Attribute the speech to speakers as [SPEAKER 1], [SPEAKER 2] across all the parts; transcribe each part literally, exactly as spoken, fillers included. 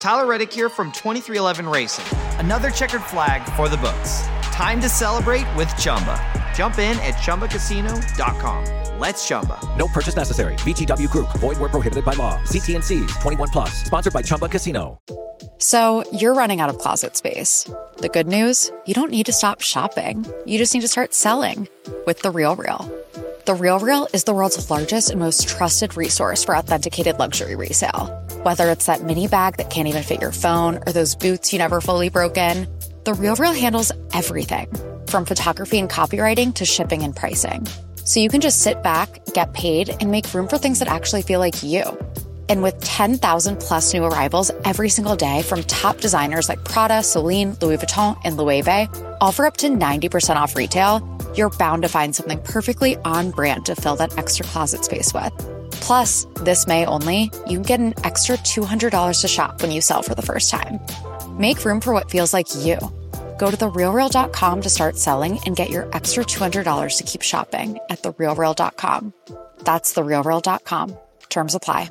[SPEAKER 1] Tyler Reddick here from twenty-three eleven Racing. Another checkered flag for the books. Time to celebrate with Chumba. Jump in at Chumba Casino dot com. Let's Chumba.
[SPEAKER 2] No purchase necessary. V G W Group. Void where prohibited by law. See T N Cs. twenty-one plus. Sponsored by Chumba Casino.
[SPEAKER 3] So you're running out of closet space. The good news? You don't need to stop shopping. You just need to start selling with The RealReal. The RealReal is the world's largest and most trusted resource for authenticated luxury resale. Whether it's that mini bag that can't even fit your phone or those boots you never fully broke in, The RealReal handles everything from photography and copywriting to shipping and pricing. So you can just sit back, get paid, and make room for things that actually feel like you. And with ten thousand plus new arrivals every single day from top designers like Prada, Celine, Louis Vuitton, and Loewe, all for up to ninety percent off retail, you're bound to find something perfectly on brand to fill that extra closet space with. Plus, this May only, you can get an extra two hundred dollars to shop when you sell for the first time. Make room for what feels like you. Go to the real real dot com to start selling and get your extra two hundred dollars to keep shopping at the real real dot com. That's the real real dot com. Terms apply.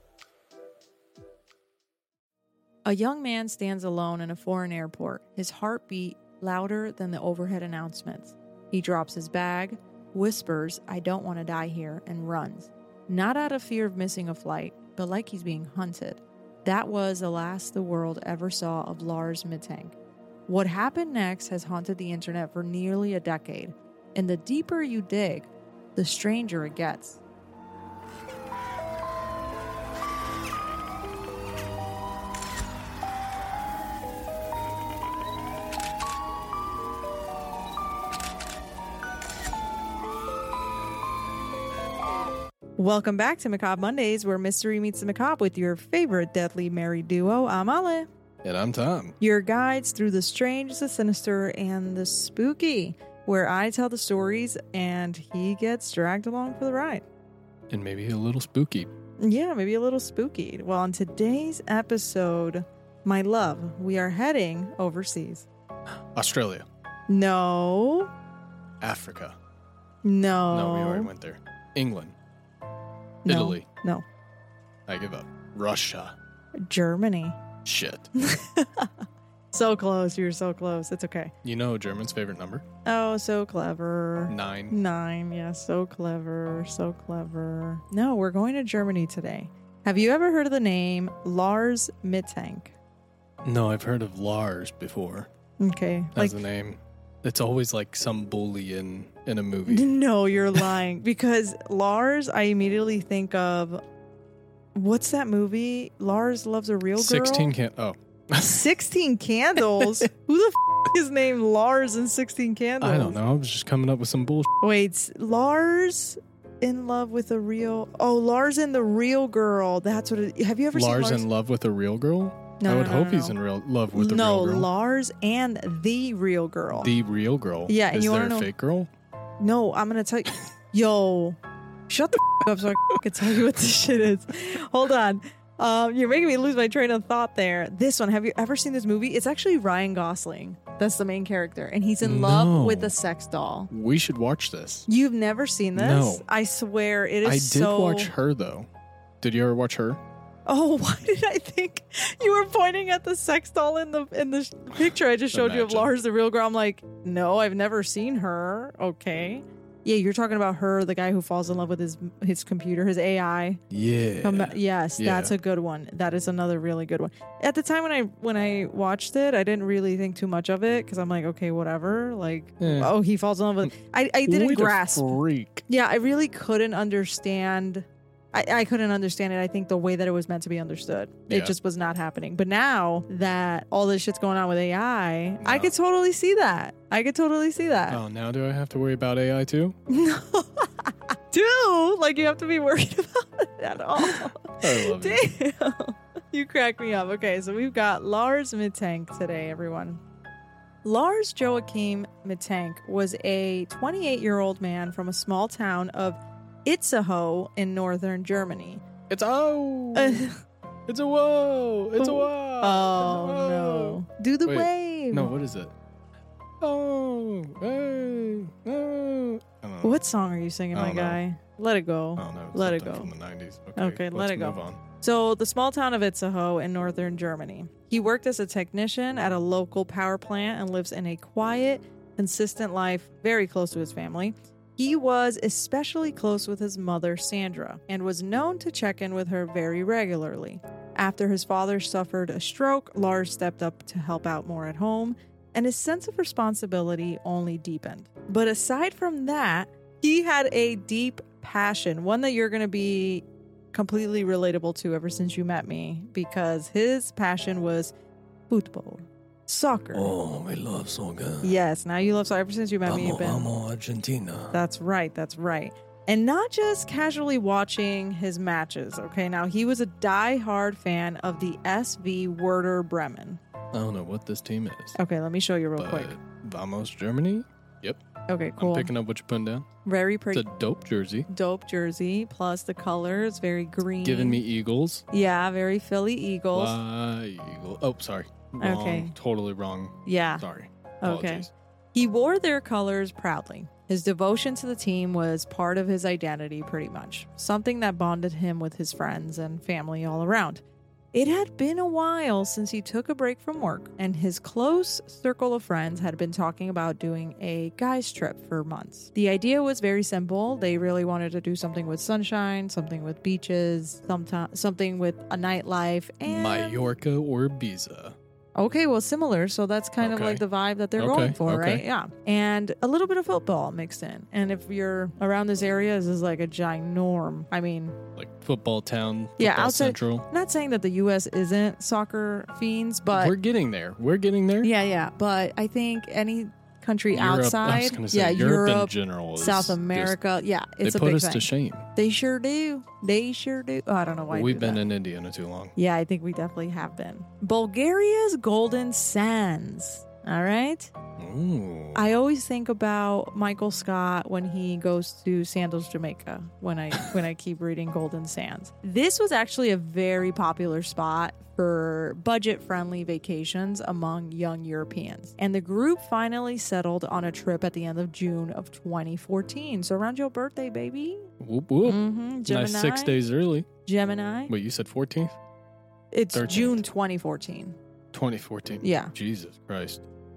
[SPEAKER 4] A young man stands alone in a foreign airport, his heartbeat louder than the overhead announcements. He drops his bag, whispers, "I don't want to die here," and runs. Not out of fear of missing a flight, but like he's being hunted. That was the last the world ever saw of Lars Mittank. What happened next has haunted the internet for nearly a decade, and the deeper you dig, the stranger it gets. Welcome back to Macabre Mondays, where mystery meets the macabre with your favorite deadly married duo. I'm Ale.
[SPEAKER 5] And I'm Tom.
[SPEAKER 4] Your guides through the strange, the sinister, and the spooky, where I tell the stories and he gets dragged along for the ride.
[SPEAKER 5] And maybe a little spooky.
[SPEAKER 4] Yeah, maybe a little spooky. Well, on today's episode, my love, we are heading overseas.
[SPEAKER 5] Australia.
[SPEAKER 4] No.
[SPEAKER 5] Africa.
[SPEAKER 4] No.
[SPEAKER 5] No, we already went there. England.
[SPEAKER 4] No.
[SPEAKER 5] Italy.
[SPEAKER 4] No.
[SPEAKER 5] I give up. Russia.
[SPEAKER 4] Germany.
[SPEAKER 5] Shit.
[SPEAKER 4] So close. You're so close. It's okay.
[SPEAKER 5] You know German's favorite number?
[SPEAKER 4] Oh, so clever.
[SPEAKER 5] Nine.
[SPEAKER 4] Nine. Yeah, so clever. So clever. No, we're going to Germany today. Have you ever heard of the name Lars Mittank?
[SPEAKER 5] No, I've heard of Lars before.
[SPEAKER 4] Okay.
[SPEAKER 5] As
[SPEAKER 4] like,
[SPEAKER 5] a name. It's always like some bully in, in a movie.
[SPEAKER 4] No, you're lying. Because Lars, I immediately think of, what's that movie? Lars Loves a Real Girl?
[SPEAKER 5] sixteen can Oh.
[SPEAKER 4] sixteen Candles? Who the f*** is named Lars in sixteen Candles?
[SPEAKER 5] I don't know. I was just coming up with some bullshit.
[SPEAKER 4] Wait, Lars in love with a real... Oh, Lars and the Real Girl. That's what it... Have you ever
[SPEAKER 5] Lars
[SPEAKER 4] seen Lars
[SPEAKER 5] in love with a real girl?
[SPEAKER 4] No,
[SPEAKER 5] I would
[SPEAKER 4] no, no,
[SPEAKER 5] hope
[SPEAKER 4] no,
[SPEAKER 5] he's
[SPEAKER 4] no.
[SPEAKER 5] in real love with a
[SPEAKER 4] no,
[SPEAKER 5] real girl.
[SPEAKER 4] No, Lars and the Real Girl.
[SPEAKER 5] The real girl?
[SPEAKER 4] Yeah, and
[SPEAKER 5] Is
[SPEAKER 4] you
[SPEAKER 5] there
[SPEAKER 4] want to
[SPEAKER 5] a
[SPEAKER 4] know...
[SPEAKER 5] fake girl?
[SPEAKER 4] No, I'm going to tell you... Yo, shut the f- up so I can tell you what this shit is. Hold on. Um, you're making me lose my train of thought there. This one, have you ever seen this movie? It's actually Ryan Gosling. That's the main character. And he's in
[SPEAKER 5] No.
[SPEAKER 4] love with a sex doll.
[SPEAKER 5] We should watch this.
[SPEAKER 4] You've never seen this?
[SPEAKER 5] No.
[SPEAKER 4] I swear, it is
[SPEAKER 5] I did
[SPEAKER 4] so...
[SPEAKER 5] watch Her, though. Did you ever watch Her?
[SPEAKER 4] Oh, why did I think you were pointing at the sex doll in the in the picture I just showed you of
[SPEAKER 5] Imagine.
[SPEAKER 4] Lars, the Real Girl? I'm like, no, I've never seen Her. Okay. Yeah, you're talking about Her, the guy who falls in love with his his computer, his A I.
[SPEAKER 5] Yeah.
[SPEAKER 4] Um, yes,
[SPEAKER 5] Yeah.
[SPEAKER 4] that's a good one. That is another really good one. At the time when I when I watched it, I didn't really think too much of it because I'm like, okay, whatever. Like,
[SPEAKER 5] Eh.
[SPEAKER 4] oh, he falls in love with. I I didn't
[SPEAKER 5] What a
[SPEAKER 4] grasp.
[SPEAKER 5] freak.
[SPEAKER 4] Yeah, I really couldn't understand. I, I couldn't understand it. I think the way that it was meant to be understood,
[SPEAKER 5] Yeah.
[SPEAKER 4] it just was not happening. But now that all this shit's going on with A I, I
[SPEAKER 5] No.
[SPEAKER 4] could totally see that. I could totally see that.
[SPEAKER 5] Oh, now do I have to worry about A I too?
[SPEAKER 4] No, do like you have to be worried about it at all.
[SPEAKER 5] I love you.
[SPEAKER 4] Damn. You crack me up. Okay, so we've got Lars Mittank today, everyone. Lars Joachim Mittank was a twenty-eight-year-old man from a small town of Itzehoe in northern Germany.
[SPEAKER 5] It's oh.
[SPEAKER 4] Uh,
[SPEAKER 5] It's a whoa. It's a whoa.
[SPEAKER 4] oh,
[SPEAKER 5] Whoa.
[SPEAKER 4] no. Do the
[SPEAKER 5] Wait,
[SPEAKER 4] wave.
[SPEAKER 5] No, what is it? Oh, hey, oh. I don't know.
[SPEAKER 4] What song are you singing,
[SPEAKER 5] I
[SPEAKER 4] my
[SPEAKER 5] don't know.
[SPEAKER 4] guy? Let it go.
[SPEAKER 5] I don't know.
[SPEAKER 4] Let it
[SPEAKER 5] Something
[SPEAKER 4] go.
[SPEAKER 5] From the nineties. Okay,
[SPEAKER 4] Okay, let
[SPEAKER 5] let's
[SPEAKER 4] it go.
[SPEAKER 5] move on.
[SPEAKER 4] So the small town of Itzehoe in northern Germany. He worked as a technician at a local power plant and lives in a quiet, consistent life, very close to his family. He was especially close with his mother, Sandra, and was known to check in with her very regularly. After his father suffered a stroke, Lars stepped up to help out more at home, and his sense of responsibility only deepened. But aside from that, he had a deep passion, one that you're going to be completely relatable to ever since you met me, because his passion was football. Soccer.
[SPEAKER 5] Oh, I love soccer.
[SPEAKER 4] Yes, now you love soccer. Ever since you met me, you've been...
[SPEAKER 5] Amo Argentina.
[SPEAKER 4] That's right, that's right. And not just casually watching his matches, okay? Now, he was a die-hard fan of the S V Werder Bremen.
[SPEAKER 5] I don't know what this team is.
[SPEAKER 4] Okay, let me show you real
[SPEAKER 5] but
[SPEAKER 4] quick.
[SPEAKER 5] Vamos, Germany? Yep.
[SPEAKER 4] Okay, cool.
[SPEAKER 5] I'm picking up what you're putting down.
[SPEAKER 4] Very pretty.
[SPEAKER 5] It's a dope jersey.
[SPEAKER 4] Dope jersey, plus the colors, very green.
[SPEAKER 5] Giving me Eagles.
[SPEAKER 4] Yeah, very Philly Eagles.
[SPEAKER 5] Fly Eagle. Oh, sorry. Wrong.
[SPEAKER 4] Okay.
[SPEAKER 5] Totally wrong.
[SPEAKER 4] Yeah.
[SPEAKER 5] Sorry.
[SPEAKER 4] Okay.
[SPEAKER 5] Apologies.
[SPEAKER 4] He wore their colors proudly. His devotion to the team was part of his identity, pretty much. Something that bonded him with his friends and family all around. It had been a while since he took a break from work, and his close circle of friends had been talking about doing a guys trip for months. The idea was very simple. They really wanted to do something with sunshine, something with beaches, sometime, something with a nightlife, and...
[SPEAKER 5] Mallorca or Ibiza.
[SPEAKER 4] Okay, well, similar. So that's kind
[SPEAKER 5] Okay.
[SPEAKER 4] of like the vibe that they're
[SPEAKER 5] Okay,
[SPEAKER 4] going for,
[SPEAKER 5] okay.
[SPEAKER 4] right? Yeah. And a little bit of football mixed in. And if you're around this area, this is like a ginorm. I mean,
[SPEAKER 5] Like football town.
[SPEAKER 4] yeah,
[SPEAKER 5] football
[SPEAKER 4] outside.
[SPEAKER 5] Central.
[SPEAKER 4] Not saying that the U S isn't soccer fiends, but
[SPEAKER 5] We're getting there. We're getting there.
[SPEAKER 4] yeah, yeah. But I think any country
[SPEAKER 5] Europe, I was
[SPEAKER 4] outside,
[SPEAKER 5] gonna say,
[SPEAKER 4] yeah,
[SPEAKER 5] Europe,
[SPEAKER 4] Europe,
[SPEAKER 5] in general, is
[SPEAKER 4] South
[SPEAKER 5] just-
[SPEAKER 4] America, yeah,
[SPEAKER 5] they
[SPEAKER 4] it's a
[SPEAKER 5] put
[SPEAKER 4] big
[SPEAKER 5] us
[SPEAKER 4] thing.
[SPEAKER 5] to shame.
[SPEAKER 4] They sure do. They sure do. Oh, I don't know why. I
[SPEAKER 5] We've
[SPEAKER 4] do
[SPEAKER 5] been
[SPEAKER 4] that.
[SPEAKER 5] in Indiana too long.
[SPEAKER 4] Yeah, I think we definitely have been. Bulgaria's Golden Sands. All right.
[SPEAKER 5] Ooh.
[SPEAKER 4] I always think about Michael Scott when he goes to Sandals, Jamaica, when I when I keep reading Golden Sands. This was actually a very popular spot for budget-friendly vacations among young Europeans. And the group finally settled on a trip at the end of June of twenty fourteen. So around your birthday, baby.
[SPEAKER 5] Whoop whoop.
[SPEAKER 4] Mm-hmm. Gemini.
[SPEAKER 5] Nice six days early.
[SPEAKER 4] Gemini.
[SPEAKER 5] Wait, you said fourteenth?
[SPEAKER 4] It's
[SPEAKER 5] thirteenth.
[SPEAKER 4] June twenty fourteen.
[SPEAKER 5] twenty fourteen.
[SPEAKER 4] Yeah.
[SPEAKER 5] Jesus Christ.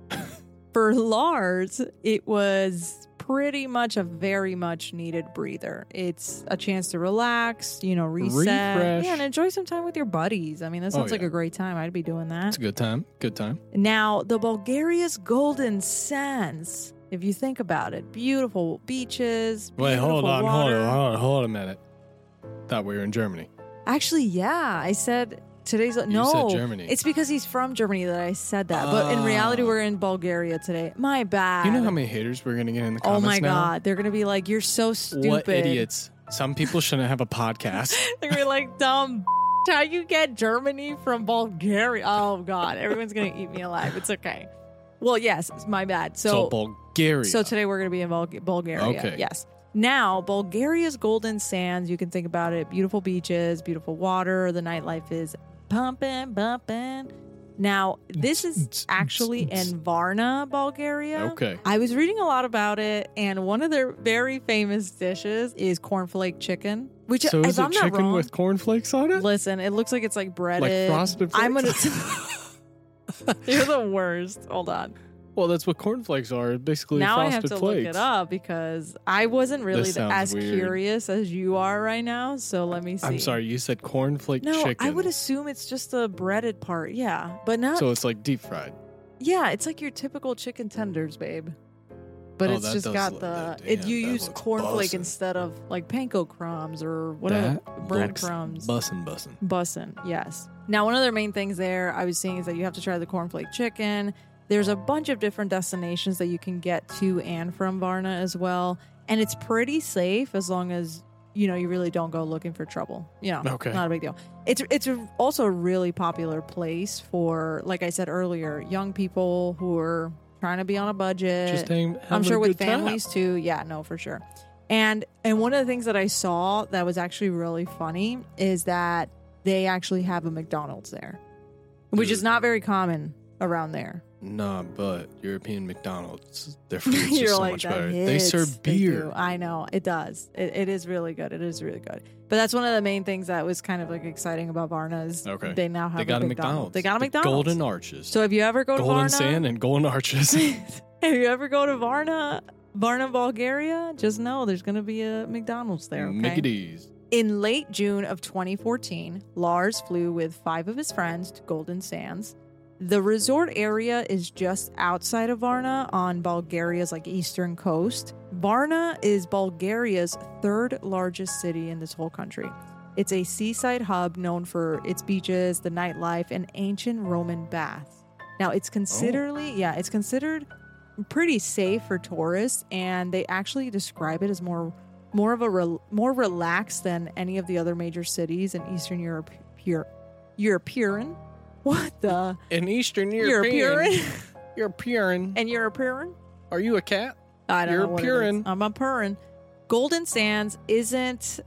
[SPEAKER 4] For Lars, it was pretty much a very much needed breather. It's a chance to relax, you know, reset,
[SPEAKER 5] Refresh.
[SPEAKER 4] yeah, and enjoy some time with your buddies. I mean, that sounds
[SPEAKER 5] Oh,
[SPEAKER 4] like
[SPEAKER 5] yeah.
[SPEAKER 4] a great time. I'd be doing that.
[SPEAKER 5] It's a good time. Good time.
[SPEAKER 4] Now, the Bulgaria's Golden Sands, if you think about it, beautiful beaches.
[SPEAKER 5] Wait, hold
[SPEAKER 4] beautiful
[SPEAKER 5] on, hold
[SPEAKER 4] water.
[SPEAKER 5] on, hold on, hold a minute. Thought we were in Germany.
[SPEAKER 4] Actually, yeah, I said today's no.
[SPEAKER 5] said Germany.
[SPEAKER 4] It's because he's from Germany that I said that. But in reality, we're in Bulgaria today. My bad.
[SPEAKER 5] You know how many haters we're gonna get in the
[SPEAKER 4] Oh
[SPEAKER 5] comments
[SPEAKER 4] my
[SPEAKER 5] now?
[SPEAKER 4] god, they're gonna be like, "You're so stupid."
[SPEAKER 5] What idiots! Some people shouldn't have a podcast.
[SPEAKER 4] They're gonna be like, "Dumb, how you get Germany from Bulgaria?" Oh god, everyone's gonna eat me alive. It's okay. Well, yes, it's my bad.
[SPEAKER 5] So,
[SPEAKER 4] So,
[SPEAKER 5] Bulgaria.
[SPEAKER 4] so today we're gonna be in Bul- Bulgaria.
[SPEAKER 5] Okay.
[SPEAKER 4] Yes. Now, Bulgaria's Golden Sands. You can think about it: beautiful beaches, beautiful water. The nightlife is pumping, bumping. Now, this is actually in Varna, Bulgaria.
[SPEAKER 5] Okay.
[SPEAKER 4] I was reading a lot about it, and one of their very famous dishes is cornflake chicken. Which,
[SPEAKER 5] So
[SPEAKER 4] if
[SPEAKER 5] is
[SPEAKER 4] I'm
[SPEAKER 5] it
[SPEAKER 4] not
[SPEAKER 5] chicken
[SPEAKER 4] wrong,
[SPEAKER 5] with cornflakes on it?
[SPEAKER 4] listen, it looks like it's like breaded.
[SPEAKER 5] frosted
[SPEAKER 4] I'm gonna.
[SPEAKER 5] flakes?
[SPEAKER 4] You're the worst. Hold on.
[SPEAKER 5] Well, that's what cornflakes are. Basically,
[SPEAKER 4] Now I
[SPEAKER 5] frosted
[SPEAKER 4] have to
[SPEAKER 5] flakes.
[SPEAKER 4] look it up because I wasn't really
[SPEAKER 5] This sounds
[SPEAKER 4] as
[SPEAKER 5] weird.
[SPEAKER 4] curious as you are right now. So let me see.
[SPEAKER 5] I'm sorry, you said cornflake
[SPEAKER 4] No,
[SPEAKER 5] chicken.
[SPEAKER 4] I would assume it's just the breaded part. Yeah, but not.
[SPEAKER 5] So it's like deep fried.
[SPEAKER 4] Yeah, it's like your typical chicken tenders, babe. But
[SPEAKER 5] Oh,
[SPEAKER 4] it's
[SPEAKER 5] that
[SPEAKER 4] just
[SPEAKER 5] does
[SPEAKER 4] got
[SPEAKER 5] look-
[SPEAKER 4] the
[SPEAKER 5] that-
[SPEAKER 4] it,
[SPEAKER 5] damn,
[SPEAKER 4] you
[SPEAKER 5] that
[SPEAKER 4] use
[SPEAKER 5] looks
[SPEAKER 4] cornflake
[SPEAKER 5] bussin'.
[SPEAKER 4] instead of like panko crumbs or whatever
[SPEAKER 5] That
[SPEAKER 4] breadcrumbs.
[SPEAKER 5] Bussin' bussin'.
[SPEAKER 4] Bussin', yes. Now, one of their main things there I was seeing is that you have to try the cornflake chicken. There's a bunch of different destinations that you can get to and from Varna as well. And it's pretty safe as long as, you know, you really don't go looking for trouble. You know,
[SPEAKER 5] Okay.
[SPEAKER 4] not a big deal. It's it's a, also a really popular place for, like I said earlier, young people who are trying to be on a budget.
[SPEAKER 5] Just hang,
[SPEAKER 4] I'm
[SPEAKER 5] having
[SPEAKER 4] sure
[SPEAKER 5] a
[SPEAKER 4] with
[SPEAKER 5] good time.
[SPEAKER 4] families too. Yeah, no, for sure. And and one of the things that I saw that was actually really funny is that they actually have a McDonald's there, which is not very common around there.
[SPEAKER 5] Nah, but European McDonald's, their food's
[SPEAKER 4] You're
[SPEAKER 5] just so
[SPEAKER 4] like,
[SPEAKER 5] much
[SPEAKER 4] that
[SPEAKER 5] better. They
[SPEAKER 4] hits.
[SPEAKER 5] serve
[SPEAKER 4] They
[SPEAKER 5] beer.
[SPEAKER 4] do. I know. It does. It, it is really good. It is really good. But that's one of the main things that was kind of like exciting about Varna is
[SPEAKER 5] Okay.
[SPEAKER 4] they now have
[SPEAKER 5] They got a
[SPEAKER 4] McDonald's.
[SPEAKER 5] McDonald's.
[SPEAKER 4] They got a
[SPEAKER 5] The
[SPEAKER 4] McDonald's.
[SPEAKER 5] Golden Arches.
[SPEAKER 4] So if you ever go to
[SPEAKER 5] Golden
[SPEAKER 4] Varna,
[SPEAKER 5] Sand and Golden Arches.
[SPEAKER 4] if you ever go to Varna, Varna, Bulgaria, just know there's going to be a McDonald's there. Okay?
[SPEAKER 5] Mickey D's.
[SPEAKER 4] In late June of twenty fourteen, Lars flew with five of his friends to Golden Sands. The resort area is just outside of Varna on Bulgaria's like eastern coast. Varna is Bulgaria's third largest city in this whole country. It's a seaside hub known for its beaches, the nightlife, and ancient Roman baths. Now, it's considerably, yeah, it's considered pretty safe for tourists, and they actually describe it as more more of a re- more relaxed than any of the other major cities in Eastern Europe. Pure, European, what the
[SPEAKER 5] In Eastern European.
[SPEAKER 4] European
[SPEAKER 5] European.
[SPEAKER 4] and European?
[SPEAKER 5] Are you a cat?
[SPEAKER 4] I don't
[SPEAKER 5] You're
[SPEAKER 4] know what it
[SPEAKER 5] purring.
[SPEAKER 4] is. I'm a purring. Golden Sands isn't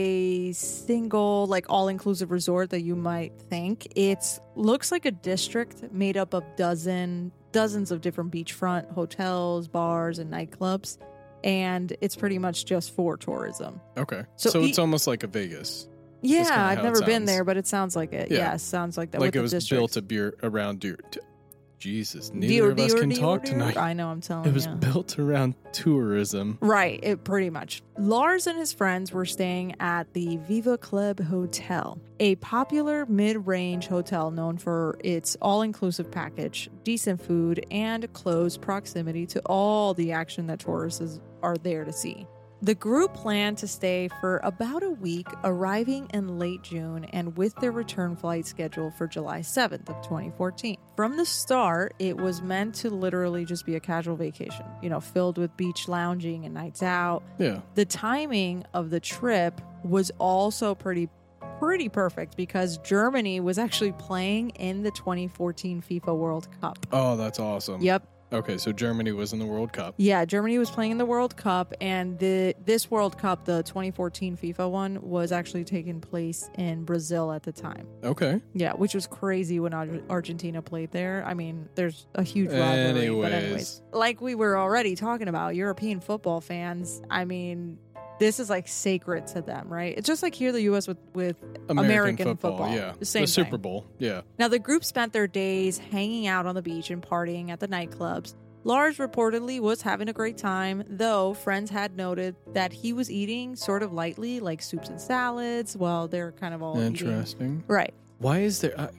[SPEAKER 4] a single, like, all-inclusive resort that you might think. It looks like a district made up of dozen, dozens of different beachfront hotels, bars, and nightclubs, and it's pretty much just for tourism.
[SPEAKER 5] Okay.
[SPEAKER 4] So
[SPEAKER 5] So,
[SPEAKER 4] e-
[SPEAKER 5] it's almost like a Vegas.
[SPEAKER 4] Yeah,
[SPEAKER 5] kinda
[SPEAKER 4] I've
[SPEAKER 5] how it
[SPEAKER 4] never been
[SPEAKER 5] sounds.
[SPEAKER 4] there, but it sounds like it.
[SPEAKER 5] Yeah.
[SPEAKER 4] Yeah, sounds like that.
[SPEAKER 5] Like
[SPEAKER 4] with
[SPEAKER 5] it
[SPEAKER 4] the
[SPEAKER 5] was
[SPEAKER 4] district.
[SPEAKER 5] built a beer around deer. t- Jesus, neither
[SPEAKER 4] Deer,
[SPEAKER 5] of us
[SPEAKER 4] deer,
[SPEAKER 5] can
[SPEAKER 4] deer,
[SPEAKER 5] talk
[SPEAKER 4] deer.
[SPEAKER 5] tonight.
[SPEAKER 4] I know, I'm telling
[SPEAKER 5] It was
[SPEAKER 4] you.
[SPEAKER 5] built around tourism.
[SPEAKER 4] Right, it pretty much. Lars and his friends were staying at the Viva Club Hotel, a popular mid-range hotel known for its all-inclusive package, decent food, and close proximity to all the action that tourists are there to see. The group planned to stay for about a week, arriving in late June and with their return flight scheduled for July seventh of twenty fourteen. From the start, it was meant to literally just be a casual vacation, you know, filled with beach lounging and nights out.
[SPEAKER 5] Yeah.
[SPEAKER 4] The timing of the trip was also pretty pretty perfect because Germany was actually playing in the twenty fourteen FIFA World Cup.
[SPEAKER 5] Oh, that's awesome.
[SPEAKER 4] Yep.
[SPEAKER 5] Okay, so Germany was in the World Cup.
[SPEAKER 4] Yeah, Germany was playing in the World Cup, and the this World Cup, the twenty fourteen FIFA one, was actually taking place in Brazil at the time.
[SPEAKER 5] Okay.
[SPEAKER 4] Yeah, which was crazy when Ar- Argentina played there. I mean, there's a huge rivalry. But
[SPEAKER 5] Anyways.
[SPEAKER 4] anyways, like we were already talking about, European football fans, I mean, this is like sacred to them, right? It's just like here in the U S with, with
[SPEAKER 5] American,
[SPEAKER 4] American,
[SPEAKER 5] football,
[SPEAKER 4] football.
[SPEAKER 5] yeah.
[SPEAKER 4] The same
[SPEAKER 5] the Super
[SPEAKER 4] thing.
[SPEAKER 5] Bowl, yeah.
[SPEAKER 4] Now, the group spent their days hanging out on the beach and partying at the nightclubs. Lars reportedly was having a great time, though friends had noted that he was eating sort of lightly, like soups and salads, while they're kind of all eating.
[SPEAKER 5] Interesting.
[SPEAKER 4] Right.
[SPEAKER 5] Why is there... Uh,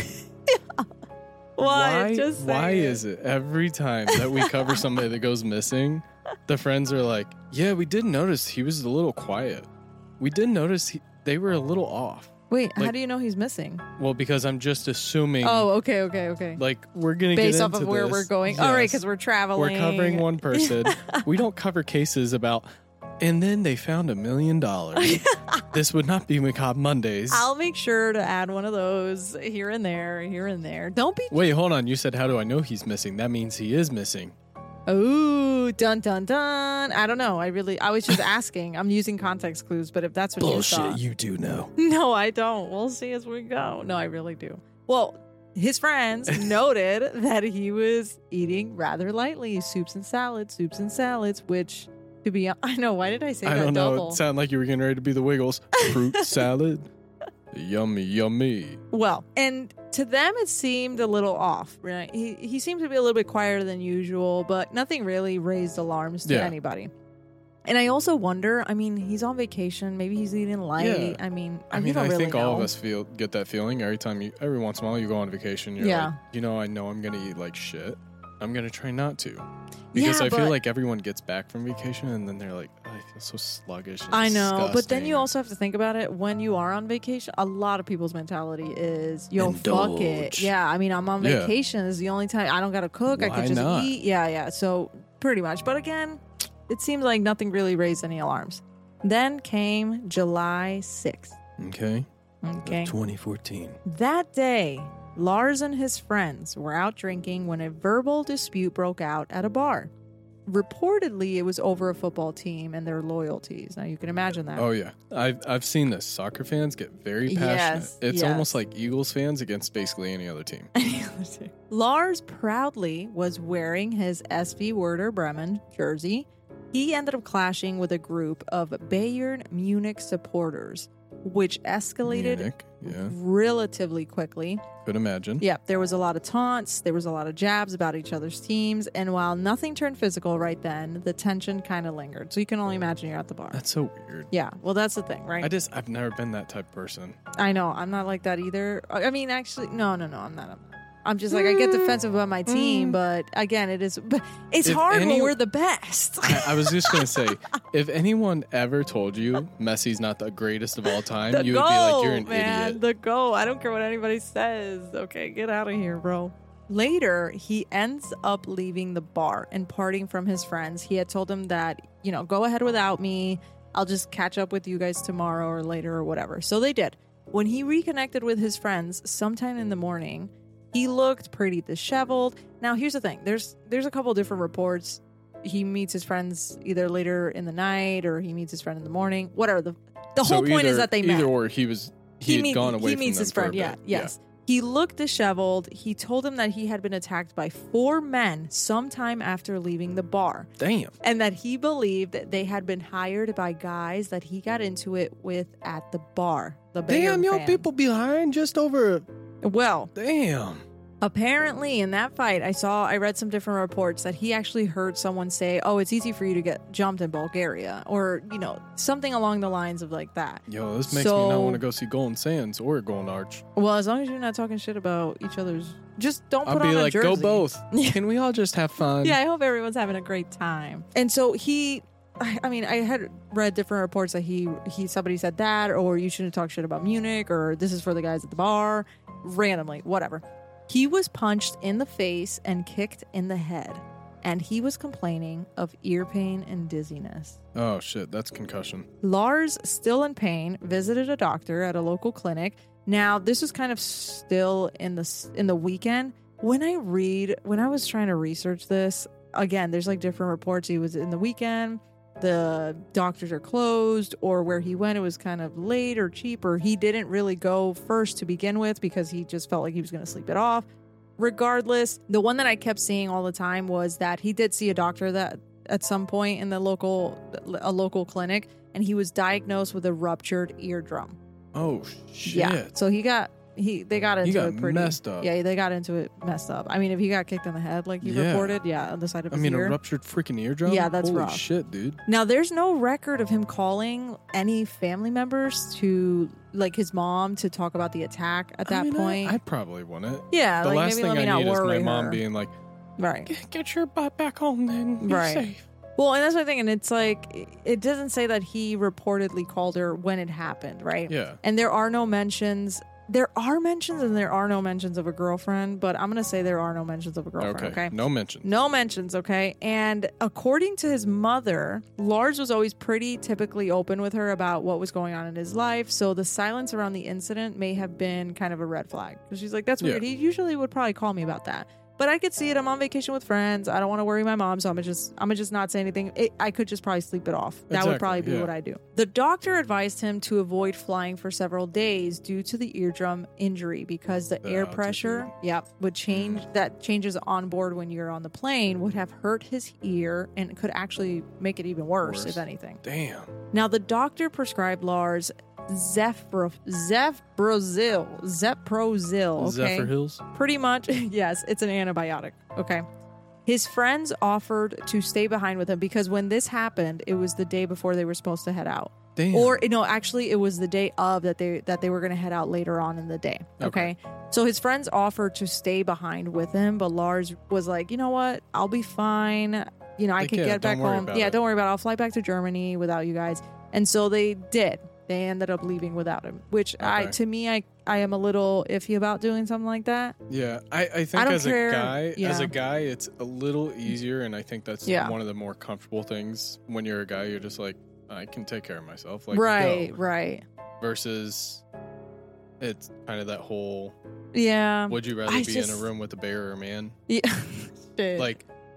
[SPEAKER 4] Why?
[SPEAKER 5] why
[SPEAKER 4] Just
[SPEAKER 5] why
[SPEAKER 4] saying.
[SPEAKER 5] is it every time that we cover somebody that goes missing, the friends are like, yeah, we did notice he was a little quiet. We did notice he, they were a little off.
[SPEAKER 4] Wait, how
[SPEAKER 5] like-
[SPEAKER 4] do you know he's missing?
[SPEAKER 5] Well, because I'm just assuming...
[SPEAKER 4] Oh, okay, okay, okay.
[SPEAKER 5] Like, we're going to get
[SPEAKER 4] Based off
[SPEAKER 5] into
[SPEAKER 4] of where
[SPEAKER 5] this.
[SPEAKER 4] we're going. All right,
[SPEAKER 5] Yes.
[SPEAKER 4] because we're traveling.
[SPEAKER 5] We're covering one person. We don't cover cases about, and then they found a million dollars. This would not be Macabre Mondays.
[SPEAKER 4] I'll make sure to add one of those here and there, here and there. Don't be.
[SPEAKER 5] Wait, hold on. You said, how do I know he's missing? That means he is missing.
[SPEAKER 4] Ooh, dun dun dun. I don't know. I really, I was just asking. I'm using context clues, but if that's what you thought.
[SPEAKER 5] you do know.
[SPEAKER 4] No, I don't. We'll see as we go. No, I really do. Well, his friends noted that he was eating rather lightly soups and salads, soups and salads, which, to be I know, why did I say
[SPEAKER 5] I
[SPEAKER 4] that
[SPEAKER 5] don't know.
[SPEAKER 4] double?
[SPEAKER 5] It sounded like you were getting ready to be the Wiggles. Fruit salad. Yummy, yummy.
[SPEAKER 4] Well, and to them, it seemed a little off, right? He, he seemed to be a little bit quieter than usual, but nothing really raised alarms to
[SPEAKER 5] Yeah.
[SPEAKER 4] anybody. And I also wonder, I mean, he's on vacation. Maybe he's eating light.
[SPEAKER 5] Yeah.
[SPEAKER 4] I mean,
[SPEAKER 5] I
[SPEAKER 4] you
[SPEAKER 5] mean,
[SPEAKER 4] don't
[SPEAKER 5] I
[SPEAKER 4] really
[SPEAKER 5] think all of
[SPEAKER 4] know.
[SPEAKER 5] us feel get that feeling every time you, every once in a while, you go on vacation. You're
[SPEAKER 4] Yeah.
[SPEAKER 5] like, you know, I know I'm gonna eat like shit. I'm gonna try not to, because
[SPEAKER 4] Yeah,
[SPEAKER 5] I feel
[SPEAKER 4] but-
[SPEAKER 5] like everyone gets back from vacation and then they're like, oh, I feel so sluggish. And
[SPEAKER 4] I know, but then
[SPEAKER 5] disgusting."
[SPEAKER 4] you also have to think about it. When you are on vacation, a lot of people's mentality is, yo, fuck it.
[SPEAKER 5] Indulge.
[SPEAKER 4] Yeah, I mean, I'm on
[SPEAKER 5] Yeah.
[SPEAKER 4] vacation. This is the only time I don't got to cook. I
[SPEAKER 5] Why
[SPEAKER 4] could just
[SPEAKER 5] not?
[SPEAKER 4] eat. Yeah, yeah. So pretty much. But again, it seems like nothing really raised any alarms. Then came July sixth.
[SPEAKER 5] okay,
[SPEAKER 4] Okay.
[SPEAKER 5] twenty fourteen.
[SPEAKER 4] That day, Lars and his friends were out drinking when a verbal dispute broke out at a bar. reportedly it was over a football team and their loyalties. Now you can imagine that.
[SPEAKER 5] Oh yeah, I've I've seen this. Soccer fans get very passionate.
[SPEAKER 4] Yes,
[SPEAKER 5] it's
[SPEAKER 4] yes.
[SPEAKER 5] almost like Eagles fans against basically any other team.
[SPEAKER 4] Lars proudly was wearing his S V Werder Bremen jersey. He ended up clashing with a group of Bayern Munich supporters, which escalated
[SPEAKER 5] Munich, yeah.
[SPEAKER 4] relatively quickly.
[SPEAKER 5] Could imagine.
[SPEAKER 4] Yeah, there was a lot of taunts, there was a lot of jabs about each other's teams, and while nothing turned physical right then, the tension kind of lingered. So you can only imagine you're at the bar.
[SPEAKER 5] That's so weird.
[SPEAKER 4] Yeah, well, that's the thing, right?
[SPEAKER 5] I just I've never been that type of person.
[SPEAKER 4] I know, I'm not like that either. I mean, actually, no, no, no, I'm not. I'm, not. I'm just like, I get defensive about my team, but again, it is, but it's
[SPEAKER 5] If
[SPEAKER 4] hard
[SPEAKER 5] any-
[SPEAKER 4] when we're the best.
[SPEAKER 5] I, I was just gonna say, if anyone ever told you Messi's not the greatest of all time,
[SPEAKER 4] The
[SPEAKER 5] you would
[SPEAKER 4] goal,
[SPEAKER 5] be like, you're an
[SPEAKER 4] man,
[SPEAKER 5] idiot.
[SPEAKER 4] The goal. I don't care what anybody says. Okay, get out of here, bro. Later, he ends up leaving the bar and parting from his friends. He had told them that, you know, go ahead without me. I'll just catch up with you guys tomorrow or later or whatever. So they did. When he reconnected with his friends sometime in the morning, he looked pretty disheveled. Now, here's the thing. There's there's a couple different reports. He meets his friends either later in the night or he meets his friend in the morning. Whatever. The, the
[SPEAKER 5] So
[SPEAKER 4] whole point
[SPEAKER 5] either,
[SPEAKER 4] is that they met.
[SPEAKER 5] Either or, he was he, had
[SPEAKER 4] meet-
[SPEAKER 5] gone away
[SPEAKER 4] He
[SPEAKER 5] from
[SPEAKER 4] meets
[SPEAKER 5] them
[SPEAKER 4] his
[SPEAKER 5] for a
[SPEAKER 4] friend. Yeah,
[SPEAKER 5] bit.
[SPEAKER 4] yes. He looked disheveled. He told him that he had been attacked by four men sometime after leaving the bar,
[SPEAKER 5] Damn.
[SPEAKER 4] and that he believed that they had been hired by guys that he got into it with at the bar. The
[SPEAKER 5] Damn,
[SPEAKER 4] Bayern
[SPEAKER 5] yo,
[SPEAKER 4] fan.
[SPEAKER 5] people behind just over.
[SPEAKER 4] Well,
[SPEAKER 5] Damn.
[SPEAKER 4] apparently in that fight, I saw, I read some different reports that he actually heard someone say, "Oh, it's easy for you to get jumped in Bulgaria," or you know, something along the lines of like that.
[SPEAKER 5] Yo, this makes
[SPEAKER 4] So-
[SPEAKER 5] me not want to go see Golden Sands or Golden Arch.
[SPEAKER 4] Well, as long as you're not talking shit about each other's, just don't
[SPEAKER 5] I'll
[SPEAKER 4] put
[SPEAKER 5] be
[SPEAKER 4] on a
[SPEAKER 5] like,
[SPEAKER 4] jersey.
[SPEAKER 5] go both. Can we all just have fun?
[SPEAKER 4] Yeah, I hope everyone's having a great time. And so he, I I mean, I had read different reports that he, he, somebody said that, or you shouldn't talk shit about Munich, or this is for the guys at the bar, randomly, whatever. He was punched in the face and kicked in the head, and he was complaining of ear pain and dizziness.
[SPEAKER 5] Oh shit, that's concussion.
[SPEAKER 4] Lars, still in pain, visited a doctor at a local clinic. Now, this was kind of still in the in the weekend. When I read, when I was trying to research this, again, there's like different reports. He was in the weekend, the doctors are closed, or where he went, it was kind of late or cheap, or he didn't really go first to begin with because he just felt like he was going to sleep it off. Regardless, the one that I kept seeing all the time was that he did see a doctor that at some point in the local a local clinic, and he was diagnosed with a ruptured eardrum.
[SPEAKER 5] Oh shit.
[SPEAKER 4] Yeah, so he got he they got into
[SPEAKER 5] He got
[SPEAKER 4] it pretty
[SPEAKER 5] messed up.
[SPEAKER 4] Yeah, they got into it messed up. I mean, if he got kicked in the head like he
[SPEAKER 5] Yeah.
[SPEAKER 4] reported, yeah, on the side of
[SPEAKER 5] I
[SPEAKER 4] his
[SPEAKER 5] mean,
[SPEAKER 4] ear.
[SPEAKER 5] a ruptured freaking eardrum?
[SPEAKER 4] Yeah, that's
[SPEAKER 5] Holy
[SPEAKER 4] rough.
[SPEAKER 5] shit, dude.
[SPEAKER 4] Now, there's no record of him calling any family members to, like his mom, to talk about the attack at that
[SPEAKER 5] I mean,
[SPEAKER 4] point.
[SPEAKER 5] I, I probably wouldn't.
[SPEAKER 4] yeah,
[SPEAKER 5] The
[SPEAKER 4] like
[SPEAKER 5] last
[SPEAKER 4] maybe
[SPEAKER 5] thing
[SPEAKER 4] let me
[SPEAKER 5] I
[SPEAKER 4] not
[SPEAKER 5] need is
[SPEAKER 4] worry
[SPEAKER 5] my mom
[SPEAKER 4] her.
[SPEAKER 5] being like,
[SPEAKER 4] right.
[SPEAKER 5] get, get your butt back home then. You're
[SPEAKER 4] Right.
[SPEAKER 5] safe.
[SPEAKER 4] Well, and that's my thing, and it's like it doesn't say that he reportedly called her when it happened, right?
[SPEAKER 5] Yeah.
[SPEAKER 4] And there are no mentions. There are mentions, and there are no mentions of a girlfriend. But I'm gonna say there are no mentions of a girlfriend.
[SPEAKER 5] Okay.
[SPEAKER 4] Okay.
[SPEAKER 5] No mention.
[SPEAKER 4] No mentions, okay? And according to his mother, Lars was always pretty typically open with her about what was going on in his life. So the silence around the incident may have been kind of a red flag. Because she's like, that's weird.
[SPEAKER 5] Yeah.
[SPEAKER 4] He usually would probably call me about that. But I could see it. I'm on vacation with friends. I don't want to worry my mom, so I'm gonna just I'm gonna just not say anything. It, I could just probably sleep it off. That
[SPEAKER 5] Exactly,
[SPEAKER 4] would probably be
[SPEAKER 5] yeah.
[SPEAKER 4] what I do. The doctor advised him to avoid flying for several days due to the eardrum injury because the
[SPEAKER 5] The
[SPEAKER 4] air
[SPEAKER 5] altitude.
[SPEAKER 4] pressure, yep, would change. That changes on board when you're on the plane would have hurt his ear and could actually make it even worse,
[SPEAKER 5] Worse.
[SPEAKER 4] if anything.
[SPEAKER 5] Damn.
[SPEAKER 4] Now the doctor prescribed Lars Zepro Zeprozil Zeprozil. Okay,
[SPEAKER 5] Zephyr Hills?
[SPEAKER 4] pretty much. Yes, it's an antibiotic. Okay. His friends offered to stay behind with him because when this happened, it was the day before they were supposed to head out.
[SPEAKER 5] Damn.
[SPEAKER 4] Or no, actually, it was the day of that they that they were going to head out later on in the day. Okay?
[SPEAKER 5] Okay.
[SPEAKER 4] So his friends offered to stay behind with him, but Lars was like, you know what? I'll be fine. You know, I
[SPEAKER 5] Like,
[SPEAKER 4] can
[SPEAKER 5] yeah,
[SPEAKER 4] get back
[SPEAKER 5] don't worry
[SPEAKER 4] home.
[SPEAKER 5] about
[SPEAKER 4] Yeah,
[SPEAKER 5] it.
[SPEAKER 4] don't worry about it. I'll fly back to Germany without you guys. And so they did. They ended up leaving without him, which I
[SPEAKER 5] Okay.
[SPEAKER 4] to me, I I am a little iffy about doing something like that.
[SPEAKER 5] Yeah, I, I think
[SPEAKER 4] I don't
[SPEAKER 5] as
[SPEAKER 4] care.
[SPEAKER 5] a guy,
[SPEAKER 4] Yeah.
[SPEAKER 5] as a guy, it's a little easier, and I think that's
[SPEAKER 4] Yeah.
[SPEAKER 5] one of the more comfortable things. When you're a guy, you're just like, I can take care of myself. Like,
[SPEAKER 4] right,
[SPEAKER 5] go.
[SPEAKER 4] right.
[SPEAKER 5] Versus, it's kind of that whole.
[SPEAKER 4] Yeah.
[SPEAKER 5] Would you rather
[SPEAKER 4] I
[SPEAKER 5] be
[SPEAKER 4] just-
[SPEAKER 5] in a room with a bear or a man?
[SPEAKER 4] Yeah. Shit.
[SPEAKER 5] Like,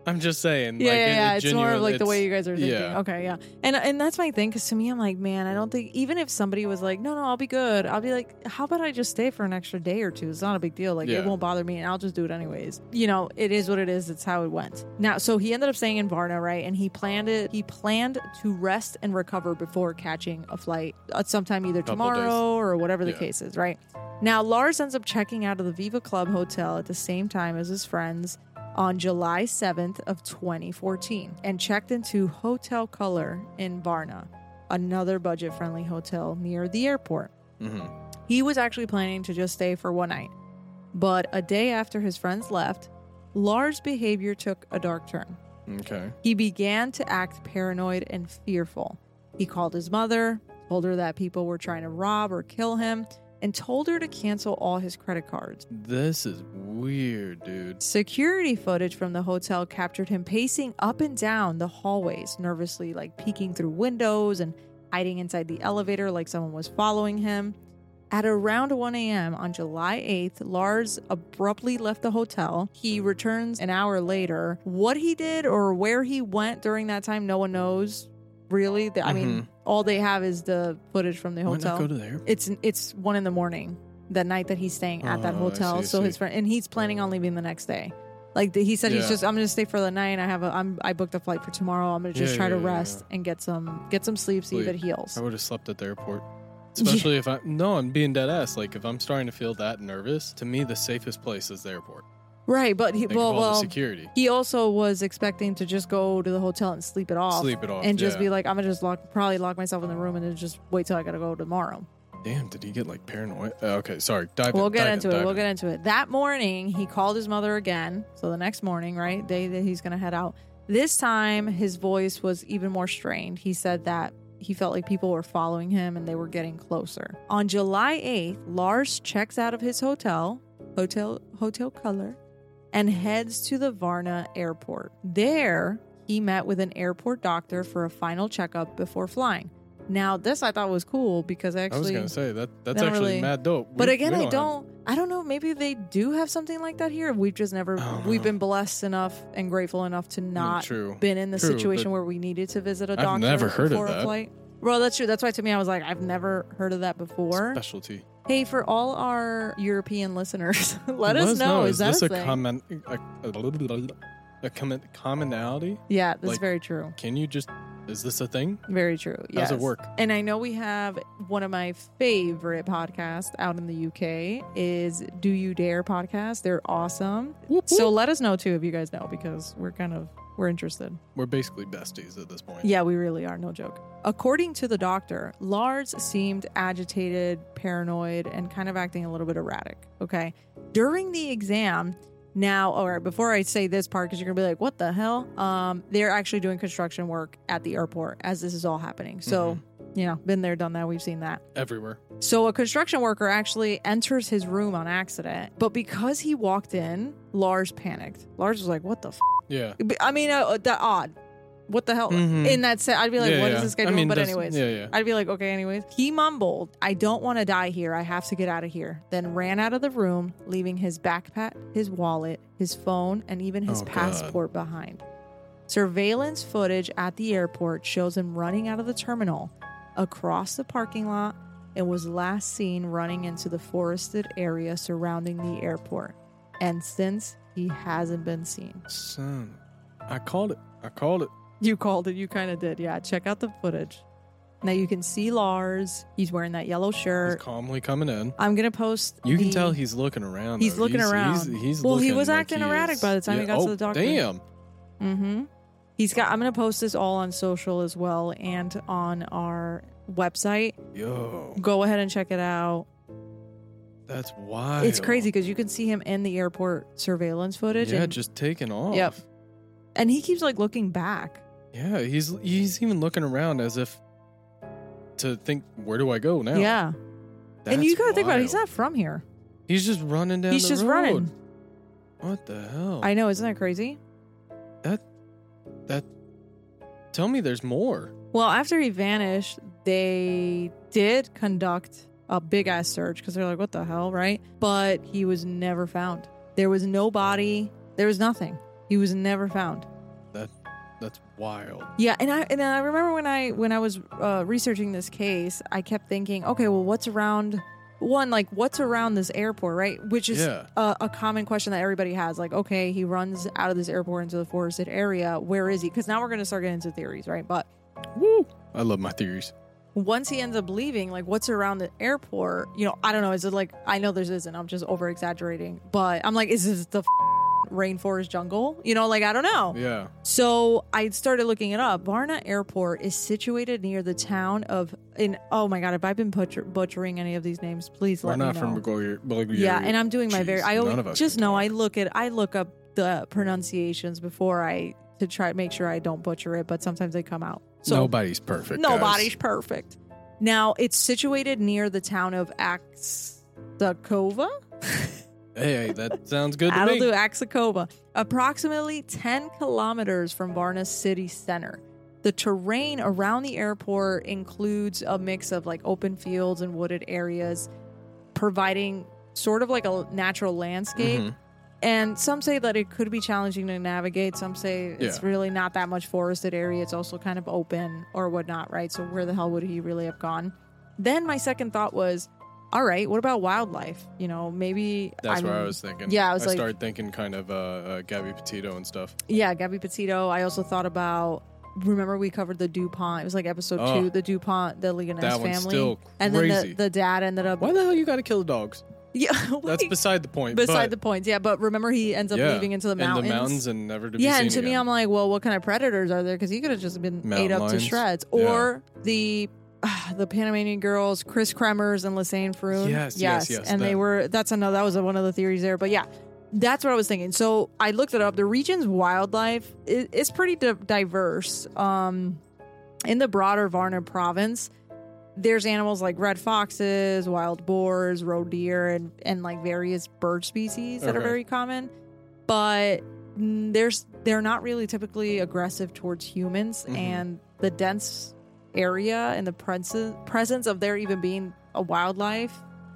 [SPEAKER 5] I'm just saying.
[SPEAKER 4] Yeah,
[SPEAKER 5] like,
[SPEAKER 4] yeah,
[SPEAKER 5] it-
[SPEAKER 4] yeah.
[SPEAKER 5] it
[SPEAKER 4] It's more of
[SPEAKER 5] genuine-
[SPEAKER 4] like the
[SPEAKER 5] it's-
[SPEAKER 4] way you guys are thinking.
[SPEAKER 5] yeah.
[SPEAKER 4] Okay, yeah. And and that's my thing, because to me, I'm like, man, I don't think, even if somebody was like, no, no, I'll be good, I'll be like, how about I just stay for an extra day or two? It's not a big deal. Like,
[SPEAKER 5] Yeah.
[SPEAKER 4] it won't bother me, and I'll just do it anyways. You know, it is what it is. It's how it went. Now, so he ended up staying in Varna, right? And he planned it. He planned to rest and recover before catching a flight uh, sometime either
[SPEAKER 5] Couple
[SPEAKER 4] tomorrow
[SPEAKER 5] days.
[SPEAKER 4] or whatever the
[SPEAKER 5] Yeah.
[SPEAKER 4] case is, right? Now, Lars ends up checking out of the Viva Club Hotel at the same time as his friends on July seventh of twenty fourteen and checked into Hotel Color in Varna, another budget-friendly hotel near the airport.
[SPEAKER 5] Mhm.
[SPEAKER 4] He was actually planning to just stay for one night, but a day after his friends left, Lars' behavior took a dark turn.
[SPEAKER 5] Okay.
[SPEAKER 4] He began to act paranoid and fearful. He called his mother, told her that people were trying to rob or kill him, and told her to cancel all his credit cards.
[SPEAKER 5] This is weird, dude.
[SPEAKER 4] Security footage from the hotel captured him pacing up and down the hallways, nervously like peeking through windows and hiding inside the elevator like someone was following him. At around one a.m. on July eighth, Lars abruptly left the hotel. He returns an hour later. What he did or where he went during that time, no one knows. Really? The- I mean,
[SPEAKER 5] Mhm.
[SPEAKER 4] all they have is the footage from the
[SPEAKER 5] Why
[SPEAKER 4] hotel.
[SPEAKER 5] not go to the airport?
[SPEAKER 4] It's it's one in the morning, that night that he's staying at that
[SPEAKER 5] Oh, I
[SPEAKER 4] hotel.
[SPEAKER 5] see, I
[SPEAKER 4] so his
[SPEAKER 5] see.
[SPEAKER 4] friend, and he's planning on leaving the next day. Like the, he said, he's
[SPEAKER 5] Yeah.
[SPEAKER 4] just I'm gonna stay for the night. I have a I'm I booked a flight for tomorrow. I'm gonna just
[SPEAKER 5] Yeah,
[SPEAKER 4] try to
[SPEAKER 5] yeah, yeah,
[SPEAKER 4] rest
[SPEAKER 5] yeah.
[SPEAKER 4] and get some get some sleep, see if
[SPEAKER 5] Sleep.
[SPEAKER 4] it heals.
[SPEAKER 5] I would have slept at the airport. Especially if I no, I'm being dead ass. Like if I'm starting to feel that nervous, to me the safest place is the airport.
[SPEAKER 4] Right, but he
[SPEAKER 5] Think
[SPEAKER 4] well
[SPEAKER 5] of all the
[SPEAKER 4] well
[SPEAKER 5] security.
[SPEAKER 4] he also was expecting to just go to the hotel and sleep it off,
[SPEAKER 5] Sleep it off,
[SPEAKER 4] and just
[SPEAKER 5] yeah.
[SPEAKER 4] be like, I'm gonna just lock probably lock myself in the room and then just wait till I gotta go tomorrow.
[SPEAKER 5] Damn, did he get like paranoid? Uh, okay, sorry. Dive
[SPEAKER 4] We'll
[SPEAKER 5] in,
[SPEAKER 4] get
[SPEAKER 5] dive
[SPEAKER 4] into
[SPEAKER 5] in,
[SPEAKER 4] it.
[SPEAKER 5] dive
[SPEAKER 4] We'll
[SPEAKER 5] in.
[SPEAKER 4] get into it. That morning, he called his mother again. So the next morning, right, day that he's going to head out. This time, his voice was even more strained. He said that he felt like people were following him and they were getting closer. On July eighth, Lars checks out of his hotel, Hotel Hotel Color, and heads to the Varna airport. There, he met with an airport doctor for a final checkup before flying. Now, this I thought was cool because
[SPEAKER 5] I was
[SPEAKER 4] actually...
[SPEAKER 5] gonna say that that's
[SPEAKER 4] don't
[SPEAKER 5] actually
[SPEAKER 4] really-
[SPEAKER 5] mad dope.
[SPEAKER 4] But
[SPEAKER 5] We-
[SPEAKER 4] again,
[SPEAKER 5] we
[SPEAKER 4] I
[SPEAKER 5] have-
[SPEAKER 4] don't. I don't know. Maybe they do have something like that here. We've just never.
[SPEAKER 5] I don't
[SPEAKER 4] We've
[SPEAKER 5] know.
[SPEAKER 4] been blessed enough and grateful enough to not
[SPEAKER 5] true.
[SPEAKER 4] been in the
[SPEAKER 5] True,
[SPEAKER 4] situation
[SPEAKER 5] but
[SPEAKER 4] where we needed to visit a
[SPEAKER 5] I've
[SPEAKER 4] doctor
[SPEAKER 5] never heard of
[SPEAKER 4] before a
[SPEAKER 5] that.
[SPEAKER 4] flight. Well, that's true. That's why to me I was like, I've never heard of that before.
[SPEAKER 5] specialty.
[SPEAKER 4] Hey, for all our European listeners, let, us know. Is, that
[SPEAKER 5] this
[SPEAKER 4] a
[SPEAKER 5] a,
[SPEAKER 4] thing?
[SPEAKER 5] common a, a, a common commonality?
[SPEAKER 4] Yeah, that's
[SPEAKER 5] like-
[SPEAKER 4] very true.
[SPEAKER 5] Can you just is this a thing?
[SPEAKER 4] Very true.
[SPEAKER 5] How
[SPEAKER 4] Yes.
[SPEAKER 5] does it work?
[SPEAKER 4] And I know we have one of my favorite podcasts out in the U K is Do You Dare podcast. They're awesome. So let us know too if you guys know, because we're kind of we're interested.
[SPEAKER 5] We're basically besties at this point.
[SPEAKER 4] Yeah, we really are. No joke. According to the doctor, Lars seemed agitated, paranoid, and kind of acting a little bit erratic. Okay. During the exam, now, all right, before I say this part, because you're going to be like, what the hell? Um, they're actually doing construction work at the airport as this is all happening. So, you know, been there, done that. We've seen that.
[SPEAKER 5] Everywhere.
[SPEAKER 4] So a construction worker actually enters his room on accident, but because he walked in, Lars panicked. Lars was like, what the f-?
[SPEAKER 5] Yeah.
[SPEAKER 4] I mean, uh, that odd. What the hell?
[SPEAKER 5] Mhm.
[SPEAKER 4] In that set, I'd be like,
[SPEAKER 5] Yeah,
[SPEAKER 4] what is
[SPEAKER 5] yeah.
[SPEAKER 4] this guy
[SPEAKER 5] I
[SPEAKER 4] doing?
[SPEAKER 5] mean,
[SPEAKER 4] But
[SPEAKER 5] that's-
[SPEAKER 4] anyways,
[SPEAKER 5] yeah, yeah.
[SPEAKER 4] I'd be like, okay, anyways. He mumbled, I don't want to die here. I have to get out of here. Then ran out of the room, leaving his backpack, his wallet, his phone, and even his
[SPEAKER 5] Oh, God.
[SPEAKER 4] passport behind. Surveillance footage at the airport shows him running out of the terminal, across the parking lot, and was last seen running into the forested area surrounding the airport. And since, he hasn't been seen.
[SPEAKER 5] Son, I called it. I called it.
[SPEAKER 4] You called it. You kind of did. Yeah. Check out the footage. Now you can see Lars. He's wearing that yellow
[SPEAKER 5] He's
[SPEAKER 4] shirt.
[SPEAKER 5] calmly coming in.
[SPEAKER 4] I'm going to post.
[SPEAKER 5] You can
[SPEAKER 4] the-
[SPEAKER 5] tell he's looking around.
[SPEAKER 4] He's
[SPEAKER 5] though.
[SPEAKER 4] looking around.
[SPEAKER 5] He's, he's
[SPEAKER 4] Well, he
[SPEAKER 5] looking
[SPEAKER 4] was
[SPEAKER 5] like
[SPEAKER 4] acting
[SPEAKER 5] he
[SPEAKER 4] erratic
[SPEAKER 5] is-
[SPEAKER 4] by the time he
[SPEAKER 5] Yeah.
[SPEAKER 4] got to
[SPEAKER 5] Oh,
[SPEAKER 4] the doctor.
[SPEAKER 5] Damn.
[SPEAKER 4] Mm-hmm. He's got. I'm going to post this all on social as well and on our website.
[SPEAKER 5] Yo,
[SPEAKER 4] Go ahead and check it out.
[SPEAKER 5] that's wild.
[SPEAKER 4] It's crazy because you can see him in the airport surveillance footage.
[SPEAKER 5] Yeah,
[SPEAKER 4] and,
[SPEAKER 5] just taking off.
[SPEAKER 4] Yep. and he keeps like looking back.
[SPEAKER 5] Yeah, he's he's even looking around as if to think, where do I go now?
[SPEAKER 4] Yeah.
[SPEAKER 5] That's
[SPEAKER 4] and you got to think about it. He's
[SPEAKER 5] wild.
[SPEAKER 4] not from here.
[SPEAKER 5] He's just running down
[SPEAKER 4] He's
[SPEAKER 5] the
[SPEAKER 4] just
[SPEAKER 5] road.
[SPEAKER 4] running.
[SPEAKER 5] What the hell?
[SPEAKER 4] I know. Isn't that crazy?
[SPEAKER 5] that that. Tell me, there's more.
[SPEAKER 4] Well, after he vanished, they did conduct a big ass search because they're like, what the hell, right? But he was never found. There was no body. There was nothing. He was never found.
[SPEAKER 5] That's wild.
[SPEAKER 4] Yeah, and I and I remember when I when I was uh, researching this case, I kept thinking, okay, well, what's around one like what's around this airport, right? Which is
[SPEAKER 5] Yeah.
[SPEAKER 4] a, a common question that everybody has. Like, okay, he runs out of this airport into the forested area. Where is he? Because now we're going to start getting into theories, right? But
[SPEAKER 5] Woo! I love my theories.
[SPEAKER 4] once he ends up leaving, like, what's around the airport? You know, I don't know. Is it like I know there's isn't. I'm just over exaggerating, but I'm like, is this the f- rainforest jungle? You know, like I don't know.
[SPEAKER 5] Yeah.
[SPEAKER 4] So I started looking it up. Varna Airport is situated near the town of in. Oh my god, if I've been butcher, butchering any of these names, please
[SPEAKER 5] We're
[SPEAKER 4] let
[SPEAKER 5] not
[SPEAKER 4] me
[SPEAKER 5] from
[SPEAKER 4] know.
[SPEAKER 5] Bulgaria. Bulgaria.
[SPEAKER 4] Yeah, and I'm doing my
[SPEAKER 5] Jeez,
[SPEAKER 4] very. I
[SPEAKER 5] none
[SPEAKER 4] always,
[SPEAKER 5] of us
[SPEAKER 4] just
[SPEAKER 5] can
[SPEAKER 4] know
[SPEAKER 5] talk.
[SPEAKER 4] I look at I look up the pronunciations before I to try to make sure I don't butcher it, but sometimes they come out. So
[SPEAKER 5] Nobody's perfect.
[SPEAKER 4] nobody's
[SPEAKER 5] guys.
[SPEAKER 4] perfect. Now it's situated near the town of Aksakova.
[SPEAKER 5] Hey, that sounds good to
[SPEAKER 4] That'll
[SPEAKER 5] me.
[SPEAKER 4] do, Aksakova. Approximately ten kilometers from Varna city center. The terrain around the airport includes a mix of like open fields and wooded areas, providing sort of like a natural landscape.
[SPEAKER 5] Mhm.
[SPEAKER 4] And some say that it could be challenging to navigate. Some say it's
[SPEAKER 5] Yeah.
[SPEAKER 4] really not that much forested area. It's also kind of open or whatnot, right? So where the hell would he really have gone? Then my second thought was, all right, what about wildlife? You know, maybe
[SPEAKER 5] That's
[SPEAKER 4] I
[SPEAKER 5] what I
[SPEAKER 4] mean,
[SPEAKER 5] was thinking.
[SPEAKER 4] Yeah, I was like,
[SPEAKER 5] started thinking kind of uh, uh, Gabby Petito and stuff.
[SPEAKER 4] yeah, Gabby Petito. I also thought about. Remember, we covered the DuPont. It was like episode
[SPEAKER 5] Oh.
[SPEAKER 4] two, the DuPont, the Leganés
[SPEAKER 5] That one's
[SPEAKER 4] family,
[SPEAKER 5] still
[SPEAKER 4] and then
[SPEAKER 5] crazy.
[SPEAKER 4] the, the dad ended up.
[SPEAKER 5] Why the hell you got to kill the dogs?
[SPEAKER 4] Yeah,
[SPEAKER 5] That's
[SPEAKER 4] like,
[SPEAKER 5] beside the point.
[SPEAKER 4] beside
[SPEAKER 5] but,
[SPEAKER 4] the point. Yeah, but remember, he ends up
[SPEAKER 5] yeah,
[SPEAKER 4] leaving into the mountains.
[SPEAKER 5] In the mountains and never to be
[SPEAKER 4] Yeah,
[SPEAKER 5] seen
[SPEAKER 4] and to me,
[SPEAKER 5] again.
[SPEAKER 4] I'm like, well, what kind of predators are there? Because he could have just been
[SPEAKER 5] Mountain
[SPEAKER 4] ate up to
[SPEAKER 5] lions.
[SPEAKER 4] shreds.
[SPEAKER 5] Yeah.
[SPEAKER 4] Or the uh, the Panamanian girls, Chris Kremers and Lassane Froon.
[SPEAKER 5] Yes, yes, yes,
[SPEAKER 4] And they
[SPEAKER 5] them.
[SPEAKER 4] were. That's another. That was one of the theories there. But yeah, that's what I was thinking. So I looked it up. The region's wildlife is, is pretty di- diverse. Um, in the broader Varna province, there's animals like red foxes, wild boars, roe deer, and, and like various bird species that are
[SPEAKER 5] Okay.
[SPEAKER 4] very common. But mm, there's they're not really typically aggressive towards humans,
[SPEAKER 5] Mhm.
[SPEAKER 4] and the dense area and the pres- presence of there even being a wildlife.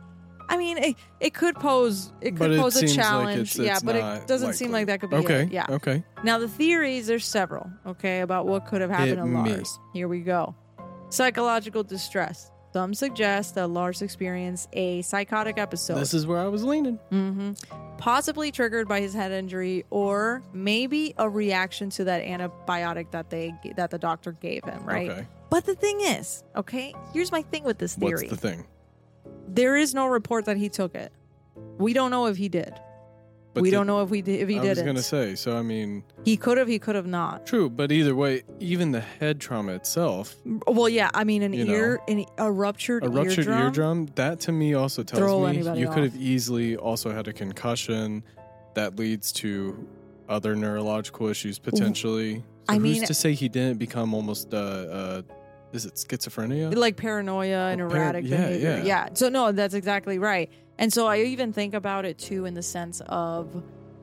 [SPEAKER 4] I mean, it, it could pose it could
[SPEAKER 5] But it
[SPEAKER 4] pose a
[SPEAKER 5] seems like
[SPEAKER 4] challenge,
[SPEAKER 5] it's-
[SPEAKER 4] yeah.
[SPEAKER 5] it's
[SPEAKER 4] But it
[SPEAKER 5] not
[SPEAKER 4] doesn't seem
[SPEAKER 5] likely.
[SPEAKER 4] like that could be
[SPEAKER 5] Okay.
[SPEAKER 4] it. Yeah.
[SPEAKER 5] Okay.
[SPEAKER 4] Now the theories, there's several. Okay, about what could have happened
[SPEAKER 5] Hit
[SPEAKER 4] to
[SPEAKER 5] me.
[SPEAKER 4] Lars. Here we go. Psychological distress. Some suggest that Lars experienced a psychotic episode.
[SPEAKER 5] This is where I was leaning.
[SPEAKER 4] hmm Possibly triggered by his head injury, or maybe a reaction to that antibiotic that they that the doctor gave him. Right.
[SPEAKER 5] Okay.
[SPEAKER 4] But the thing is, okay, here's my thing with this theory.
[SPEAKER 5] What's the thing?
[SPEAKER 4] There is no report that he took it. We don't know if he did.
[SPEAKER 5] But
[SPEAKER 4] we
[SPEAKER 5] did-
[SPEAKER 4] don't know if we did. If he
[SPEAKER 5] I
[SPEAKER 4] didn't,
[SPEAKER 5] was gonna say. So I mean,
[SPEAKER 4] he could have. He could have not.
[SPEAKER 5] true. But either way, even the head trauma itself,
[SPEAKER 4] Well, yeah. I mean, an
[SPEAKER 5] You
[SPEAKER 4] ear, an, a ruptured,
[SPEAKER 5] a ruptured
[SPEAKER 4] eardrum.
[SPEAKER 5] eardrum, that to me also tells
[SPEAKER 4] Throw
[SPEAKER 5] me
[SPEAKER 4] anybody
[SPEAKER 5] you could
[SPEAKER 4] off.
[SPEAKER 5] have easily also had a concussion that leads to other neurological issues potentially. So
[SPEAKER 4] I
[SPEAKER 5] who's
[SPEAKER 4] mean-
[SPEAKER 5] to say he didn't become almost uh, uh is it schizophrenia?
[SPEAKER 4] Like paranoia and
[SPEAKER 5] Or par-
[SPEAKER 4] erratic
[SPEAKER 5] yeah,
[SPEAKER 4] behavior.
[SPEAKER 5] yeah.
[SPEAKER 4] Yeah. So no, that's exactly right. And so I even think about it too in the sense of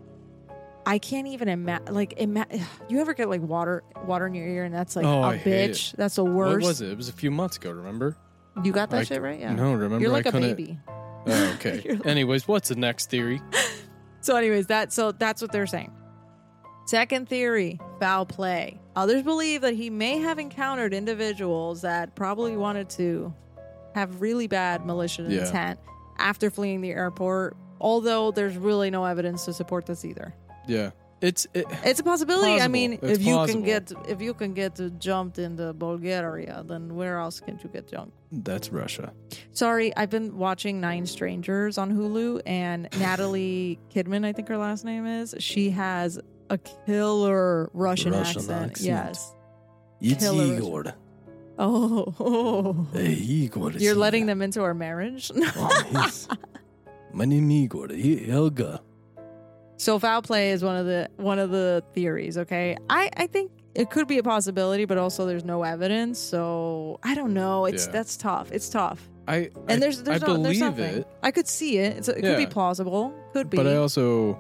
[SPEAKER 4] I can't even imagine. Like, ima- you ever get like water, water in your ear, and that's like
[SPEAKER 5] Oh,
[SPEAKER 4] a
[SPEAKER 5] I hate
[SPEAKER 4] bitch. That's the worst.
[SPEAKER 5] What was it? It was a few months ago. Remember?
[SPEAKER 4] You got that
[SPEAKER 5] I-
[SPEAKER 4] shit right? Yeah.
[SPEAKER 5] No, remember?
[SPEAKER 4] You're like
[SPEAKER 5] I
[SPEAKER 4] a
[SPEAKER 5] couldn't-
[SPEAKER 4] baby.
[SPEAKER 5] Oh, okay.
[SPEAKER 4] You're like-
[SPEAKER 5] Anyways, what's the next theory?
[SPEAKER 4] So, anyways, that so that's what they're saying. Second theory, foul play. Others believe that he may have encountered individuals that probably wanted to have really bad malicious
[SPEAKER 5] Yeah.
[SPEAKER 4] intent after fleeing the airport, although there's really no evidence to support this either.
[SPEAKER 5] Yeah, it's it,
[SPEAKER 4] It's a possibility. I
[SPEAKER 5] Plausible.
[SPEAKER 4] mean,
[SPEAKER 5] It's
[SPEAKER 4] if you
[SPEAKER 5] plausible.
[SPEAKER 4] can get if you can get jumped in the Bulgaria, then where else can you get jumped?
[SPEAKER 5] that's Russia.
[SPEAKER 4] Sorry, I've been watching Nine Strangers on Hulu, and Natalie Kidman, I think her last name is, she has a killer Russian,
[SPEAKER 5] Russian
[SPEAKER 4] accent.
[SPEAKER 5] accent.
[SPEAKER 4] Yes.
[SPEAKER 5] It's
[SPEAKER 4] Killer.
[SPEAKER 5] Igor.
[SPEAKER 4] Oh, oh.
[SPEAKER 5] Hey, Igor. is
[SPEAKER 4] You're letting
[SPEAKER 5] here.
[SPEAKER 4] them into our marriage?
[SPEAKER 5] Oh, he's- My name Igor. He, Helga.
[SPEAKER 4] So foul play is one of the one of the theories, okay? I, I think it could be a possibility, but also there's no evidence. So I don't know. It's
[SPEAKER 5] Yeah.
[SPEAKER 4] that's tough. It's tough.
[SPEAKER 5] I
[SPEAKER 4] And
[SPEAKER 5] I,
[SPEAKER 4] there's there's,
[SPEAKER 5] I
[SPEAKER 4] no, there's
[SPEAKER 5] believe
[SPEAKER 4] something.
[SPEAKER 5] it,
[SPEAKER 4] I could see it. It's, it could be
[SPEAKER 5] Yeah.
[SPEAKER 4] plausible. Could be.
[SPEAKER 5] but I also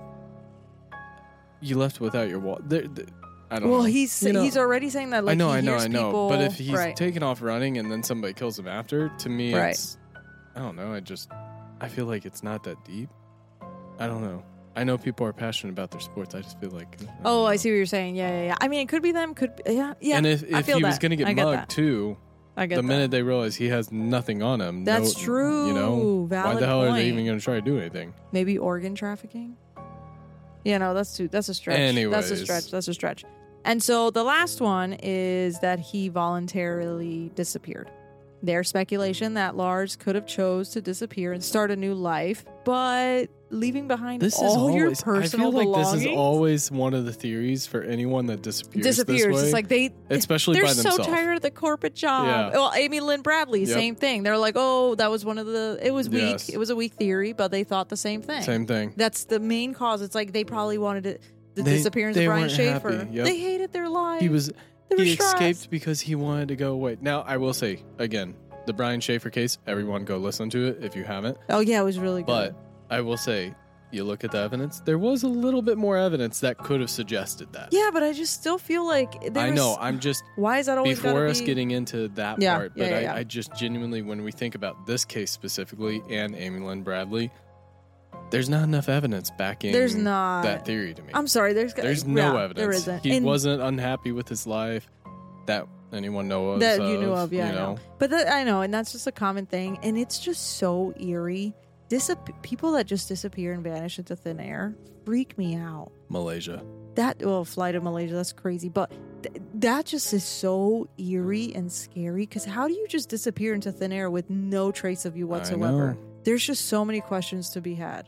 [SPEAKER 5] you left without your wallet. There, there- I don't
[SPEAKER 4] well,
[SPEAKER 5] know.
[SPEAKER 4] he's
[SPEAKER 5] You know,
[SPEAKER 4] he's already saying that. Like,
[SPEAKER 5] I know,
[SPEAKER 4] he
[SPEAKER 5] I know,
[SPEAKER 4] hears
[SPEAKER 5] I know.
[SPEAKER 4] people-
[SPEAKER 5] But if he's
[SPEAKER 4] right.
[SPEAKER 5] taking off running and then somebody kills him after, to me,
[SPEAKER 4] Right.
[SPEAKER 5] it's I don't know. I just I feel like it's not that deep. I don't know. I know people are passionate about their sports. I just feel like. I
[SPEAKER 4] Oh,
[SPEAKER 5] don't
[SPEAKER 4] I
[SPEAKER 5] know.
[SPEAKER 4] see what you're saying. Yeah, yeah, yeah. I mean, it could be them. Could be, yeah, yeah.
[SPEAKER 5] And if,
[SPEAKER 4] I
[SPEAKER 5] if
[SPEAKER 4] feel
[SPEAKER 5] he was
[SPEAKER 4] that.
[SPEAKER 5] going to get
[SPEAKER 4] I get
[SPEAKER 5] mugged
[SPEAKER 4] that.
[SPEAKER 5] too,
[SPEAKER 4] I get
[SPEAKER 5] the
[SPEAKER 4] that.
[SPEAKER 5] minute they realize he has nothing on him,
[SPEAKER 4] That's
[SPEAKER 5] no,
[SPEAKER 4] true.
[SPEAKER 5] You know, why
[SPEAKER 4] Valid
[SPEAKER 5] the hell are they
[SPEAKER 4] point.
[SPEAKER 5] even going to try to do anything?
[SPEAKER 4] Maybe organ trafficking. Yeah, no, that's too. That's a stretch. That's a
[SPEAKER 5] Anyways.
[SPEAKER 4] stretch. That's a stretch. And so the last one is that he voluntarily disappeared. There's speculation that Lars could have chose to disappear and start a new life, but leaving behind
[SPEAKER 5] This
[SPEAKER 4] all
[SPEAKER 5] is always.
[SPEAKER 4] your
[SPEAKER 5] I
[SPEAKER 4] personal
[SPEAKER 5] feel like
[SPEAKER 4] belongings
[SPEAKER 5] this is always one of the theories for anyone that disappears.
[SPEAKER 4] disappears.
[SPEAKER 5] This way,
[SPEAKER 4] It's like they,
[SPEAKER 5] especially
[SPEAKER 4] they're
[SPEAKER 5] by
[SPEAKER 4] so
[SPEAKER 5] themselves.
[SPEAKER 4] tired of the corporate job.
[SPEAKER 5] Yeah.
[SPEAKER 4] Well, Amy Lynn Bradley,
[SPEAKER 5] Yep.
[SPEAKER 4] same thing. They're like, oh, that was one of the. It was weak.
[SPEAKER 5] Yes.
[SPEAKER 4] It was a weak theory, but they thought the same thing.
[SPEAKER 5] Same thing.
[SPEAKER 4] That's the main cause. It's like they probably wanted it. The
[SPEAKER 5] They-
[SPEAKER 4] disappearance
[SPEAKER 5] they
[SPEAKER 4] of Brian
[SPEAKER 5] weren't
[SPEAKER 4] Schaefer.
[SPEAKER 5] happy. Yep.
[SPEAKER 4] They hated their life.
[SPEAKER 5] He was.
[SPEAKER 4] They were
[SPEAKER 5] He
[SPEAKER 4] stressed.
[SPEAKER 5] escaped because he wanted to go away. Now, I will say again, the Brian Schaefer case. Everyone, go listen to it if you haven't.
[SPEAKER 4] Oh yeah, it was really good.
[SPEAKER 5] But I will say, you look at the evidence. There was a little bit more evidence that could have suggested that.
[SPEAKER 4] yeah, but I just still feel like there
[SPEAKER 5] I
[SPEAKER 4] was-
[SPEAKER 5] know. I'm just
[SPEAKER 4] Why is that always
[SPEAKER 5] before
[SPEAKER 4] gotta
[SPEAKER 5] us
[SPEAKER 4] be-
[SPEAKER 5] getting into that
[SPEAKER 4] Yeah,
[SPEAKER 5] part,
[SPEAKER 4] yeah,
[SPEAKER 5] but
[SPEAKER 4] yeah,
[SPEAKER 5] I,
[SPEAKER 4] yeah.
[SPEAKER 5] I just genuinely, when we think about this case specifically and Amy Lynn Bradley, there's not enough evidence backing
[SPEAKER 4] There's not.
[SPEAKER 5] that theory to me.
[SPEAKER 4] I'm sorry. There's
[SPEAKER 5] There's no
[SPEAKER 4] yeah,
[SPEAKER 5] evidence.
[SPEAKER 4] There isn't.
[SPEAKER 5] He
[SPEAKER 4] And
[SPEAKER 5] wasn't unhappy with his life that anyone knows
[SPEAKER 4] that
[SPEAKER 5] of.
[SPEAKER 4] you knew of. Yeah,
[SPEAKER 5] you
[SPEAKER 4] I
[SPEAKER 5] know.
[SPEAKER 4] know. But that, I know, and that's just a common thing, and it's just so eerie. Disap- people that just disappear and vanish into thin air freak me out.
[SPEAKER 5] Malaysia.
[SPEAKER 4] That well, flight to Malaysia, that's crazy. But th- that just is so eerie and scary. Because how do you just disappear into thin air with no trace of you whatsoever?
[SPEAKER 5] know.
[SPEAKER 4] There's just so many questions to be had.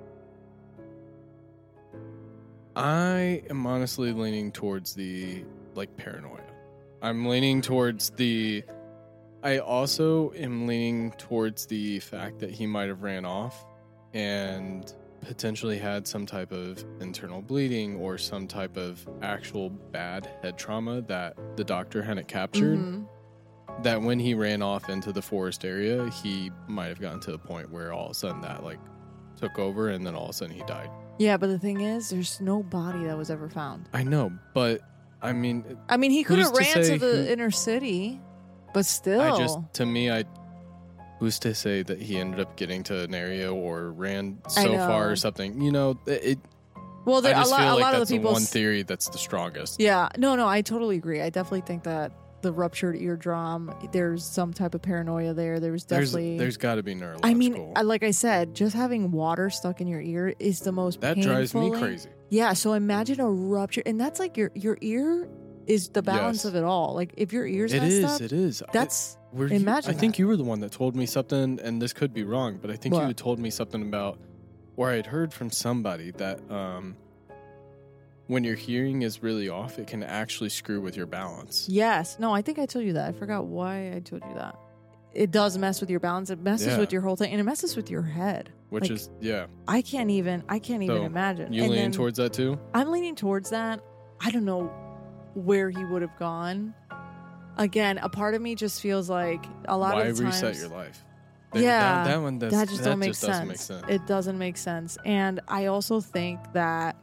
[SPEAKER 5] I am honestly leaning towards the like paranoia. I'm leaning towards the I also am leaning towards the fact that he might have ran off and potentially had some type of internal bleeding or some type of actual bad head trauma that the doctor hadn't captured.
[SPEAKER 4] Mhm.
[SPEAKER 5] That when he ran off into the forest area, he might have gotten to the point where all of a sudden that like took over and then all of a sudden he died.
[SPEAKER 4] Yeah, but the thing is, there's no body that was ever found.
[SPEAKER 5] I know, but I mean,
[SPEAKER 4] I mean, he could have
[SPEAKER 5] Who's to
[SPEAKER 4] ran to
[SPEAKER 5] say
[SPEAKER 4] the
[SPEAKER 5] who-
[SPEAKER 4] inner city, but still.
[SPEAKER 5] I just, to me, I, who's to say that he ended up getting to an area or ran
[SPEAKER 4] I
[SPEAKER 5] so
[SPEAKER 4] know.
[SPEAKER 5] far or something? You know, it.
[SPEAKER 4] well,
[SPEAKER 5] I
[SPEAKER 4] there, a
[SPEAKER 5] just
[SPEAKER 4] lot,
[SPEAKER 5] feel
[SPEAKER 4] a
[SPEAKER 5] like
[SPEAKER 4] lot of
[SPEAKER 5] that's
[SPEAKER 4] the
[SPEAKER 5] the
[SPEAKER 4] people.
[SPEAKER 5] one theory that's the strongest.
[SPEAKER 4] Yeah, no, no, I totally agree. I definitely think that the ruptured eardrum, there's some type of paranoia there. There was
[SPEAKER 5] There's,
[SPEAKER 4] definitely.
[SPEAKER 5] there's got to be neurological.
[SPEAKER 4] I mean, I- like I said, just having water stuck in your ear is the most
[SPEAKER 5] that drives me
[SPEAKER 4] painfully-
[SPEAKER 5] crazy.
[SPEAKER 4] Yeah, so imagine a rupture, and that's like your your ear is the balance
[SPEAKER 5] Yes.
[SPEAKER 4] of it all. Like if your ear's
[SPEAKER 5] It
[SPEAKER 4] messed
[SPEAKER 5] is.
[SPEAKER 4] up,
[SPEAKER 5] It is.
[SPEAKER 4] that's
[SPEAKER 5] It, were you-
[SPEAKER 4] imagine
[SPEAKER 5] I think
[SPEAKER 4] that.
[SPEAKER 5] you were the one that told me something, and this could be wrong, but I think you
[SPEAKER 4] What?
[SPEAKER 5] had told me something about, or I had heard from somebody that um, when your hearing is really off, it can actually screw with your balance.
[SPEAKER 4] yes. No, I think I told you that. I forgot why I told you that. It does mess with your balance. It messes
[SPEAKER 5] Yeah.
[SPEAKER 4] with your whole thing, and it messes with your head.
[SPEAKER 5] Which
[SPEAKER 4] Like,
[SPEAKER 5] is, yeah.
[SPEAKER 4] I can't even. I can't even
[SPEAKER 5] So,
[SPEAKER 4] imagine.
[SPEAKER 5] You
[SPEAKER 4] And
[SPEAKER 5] leaning
[SPEAKER 4] then-
[SPEAKER 5] towards that too?
[SPEAKER 4] I'm leaning towards that. I don't know where he would have gone. Again, a part of me just feels like a lot
[SPEAKER 5] Why
[SPEAKER 4] of the
[SPEAKER 5] reset
[SPEAKER 4] times,
[SPEAKER 5] your life? That-
[SPEAKER 4] Yeah,
[SPEAKER 5] that, that one does,
[SPEAKER 4] that just don't make
[SPEAKER 5] just
[SPEAKER 4] sense.
[SPEAKER 5] doesn't make sense.
[SPEAKER 4] It doesn't make sense. And I also think that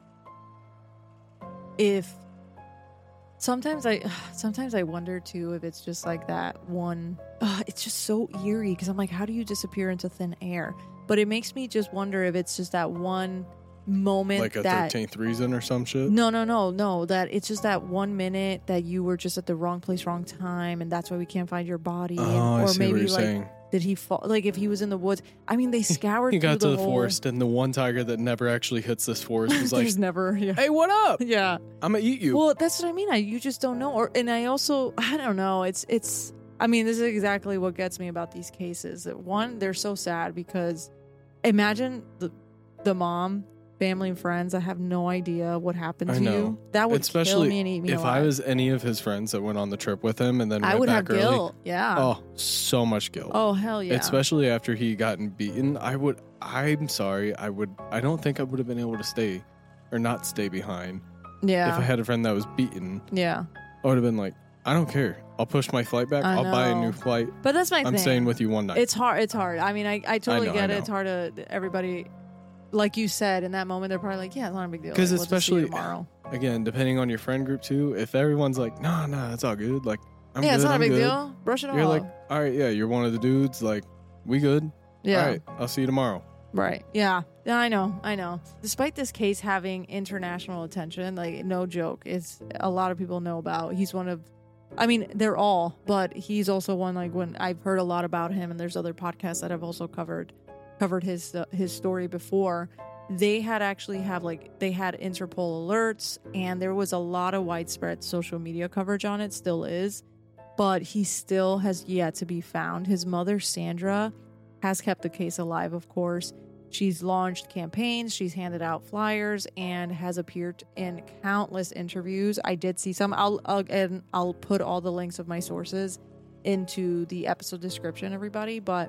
[SPEAKER 4] if sometimes I sometimes I wonder too if it's just like that one uh, it's just so eerie because I'm like, how do you disappear into thin air? But it makes me just wonder if it's just that one moment
[SPEAKER 5] Like a
[SPEAKER 4] that
[SPEAKER 5] thirteenth reason or some shit?
[SPEAKER 4] no, no, no, no. That it's just that one minute that you were just at the wrong place, wrong time, and that's why we can't find your body.
[SPEAKER 5] Oh,
[SPEAKER 4] and,
[SPEAKER 5] I
[SPEAKER 4] or
[SPEAKER 5] see
[SPEAKER 4] maybe
[SPEAKER 5] what you're
[SPEAKER 4] like,
[SPEAKER 5] saying.
[SPEAKER 4] did he fall? Like if he was in the woods. I mean, they scoured.
[SPEAKER 5] He got
[SPEAKER 4] through
[SPEAKER 5] to the
[SPEAKER 4] whole,
[SPEAKER 5] forest, and the one tiger that never actually hits this forest was like,
[SPEAKER 4] There's never. Yeah.
[SPEAKER 5] hey, what up?
[SPEAKER 4] Yeah.
[SPEAKER 5] I'm going to eat you.
[SPEAKER 4] Well, that's what I mean. I you just don't know. Or and I also I don't know. It's it's. I mean, this is exactly what gets me about these cases. That one, they're so sad because imagine the the mom, family, and friends that have no idea what happened
[SPEAKER 5] I
[SPEAKER 4] to
[SPEAKER 5] know.
[SPEAKER 4] you. That would
[SPEAKER 5] Especially
[SPEAKER 4] kill me and eat me
[SPEAKER 5] if
[SPEAKER 4] alive.
[SPEAKER 5] I was any of his friends that went on the trip with him and then
[SPEAKER 4] I
[SPEAKER 5] went
[SPEAKER 4] would
[SPEAKER 5] back
[SPEAKER 4] have
[SPEAKER 5] early.
[SPEAKER 4] guilt. Yeah.
[SPEAKER 5] Oh, so much guilt.
[SPEAKER 4] Oh hell yeah.
[SPEAKER 5] Especially after he gotten beaten. I would, I'm sorry. I would, I don't think I would have been able to stay or not stay behind.
[SPEAKER 4] yeah.
[SPEAKER 5] If I had a friend that was beaten,
[SPEAKER 4] yeah.
[SPEAKER 5] I would have been like, I don't care. I'll push my flight back.
[SPEAKER 4] I
[SPEAKER 5] I'll buy a
[SPEAKER 4] know.
[SPEAKER 5] new flight.
[SPEAKER 4] But that's my
[SPEAKER 5] I'm
[SPEAKER 4] thing.
[SPEAKER 5] staying with you one night.
[SPEAKER 4] It's hard. It's hard. I mean, I, I totally
[SPEAKER 5] know,
[SPEAKER 4] get
[SPEAKER 5] I
[SPEAKER 4] it.
[SPEAKER 5] know.
[SPEAKER 4] It's hard to everybody. Like you said, in that moment, they're probably like, "Yeah, it's not a big deal."
[SPEAKER 5] 'Cause
[SPEAKER 4] Like, we'll just see you
[SPEAKER 5] especially-
[SPEAKER 4] tomorrow.
[SPEAKER 5] Again, depending on your friend group too, if everyone's like, nah, nah, it's all good. Like, I'm
[SPEAKER 4] yeah,
[SPEAKER 5] good,
[SPEAKER 4] it's not
[SPEAKER 5] I'm
[SPEAKER 4] a big
[SPEAKER 5] good.
[SPEAKER 4] deal. Brush it
[SPEAKER 5] You're
[SPEAKER 4] off.
[SPEAKER 5] like, all right, yeah, you're one of the dudes. Like, we good.
[SPEAKER 4] yeah,
[SPEAKER 5] All right, I'll see you tomorrow.
[SPEAKER 4] right. Yeah, I know, I know. Despite this case having international attention, like, no joke, it's a lot of people know about. He's one of, I mean, they're all, but he's also one, like, when I've heard a lot about him, and there's other podcasts that have also covered covered his uh, his story before. They had actually have, like, they had Interpol alerts, and there was a lot of widespread social media coverage on it, still is, but he still has yet to be found. His mother, Sandra, has kept the case alive, of course. She's launched campaigns, she's handed out flyers, and has appeared in countless interviews. I did see some. I'll, I'll and I'll put all the links of my sources into the episode description, everybody. But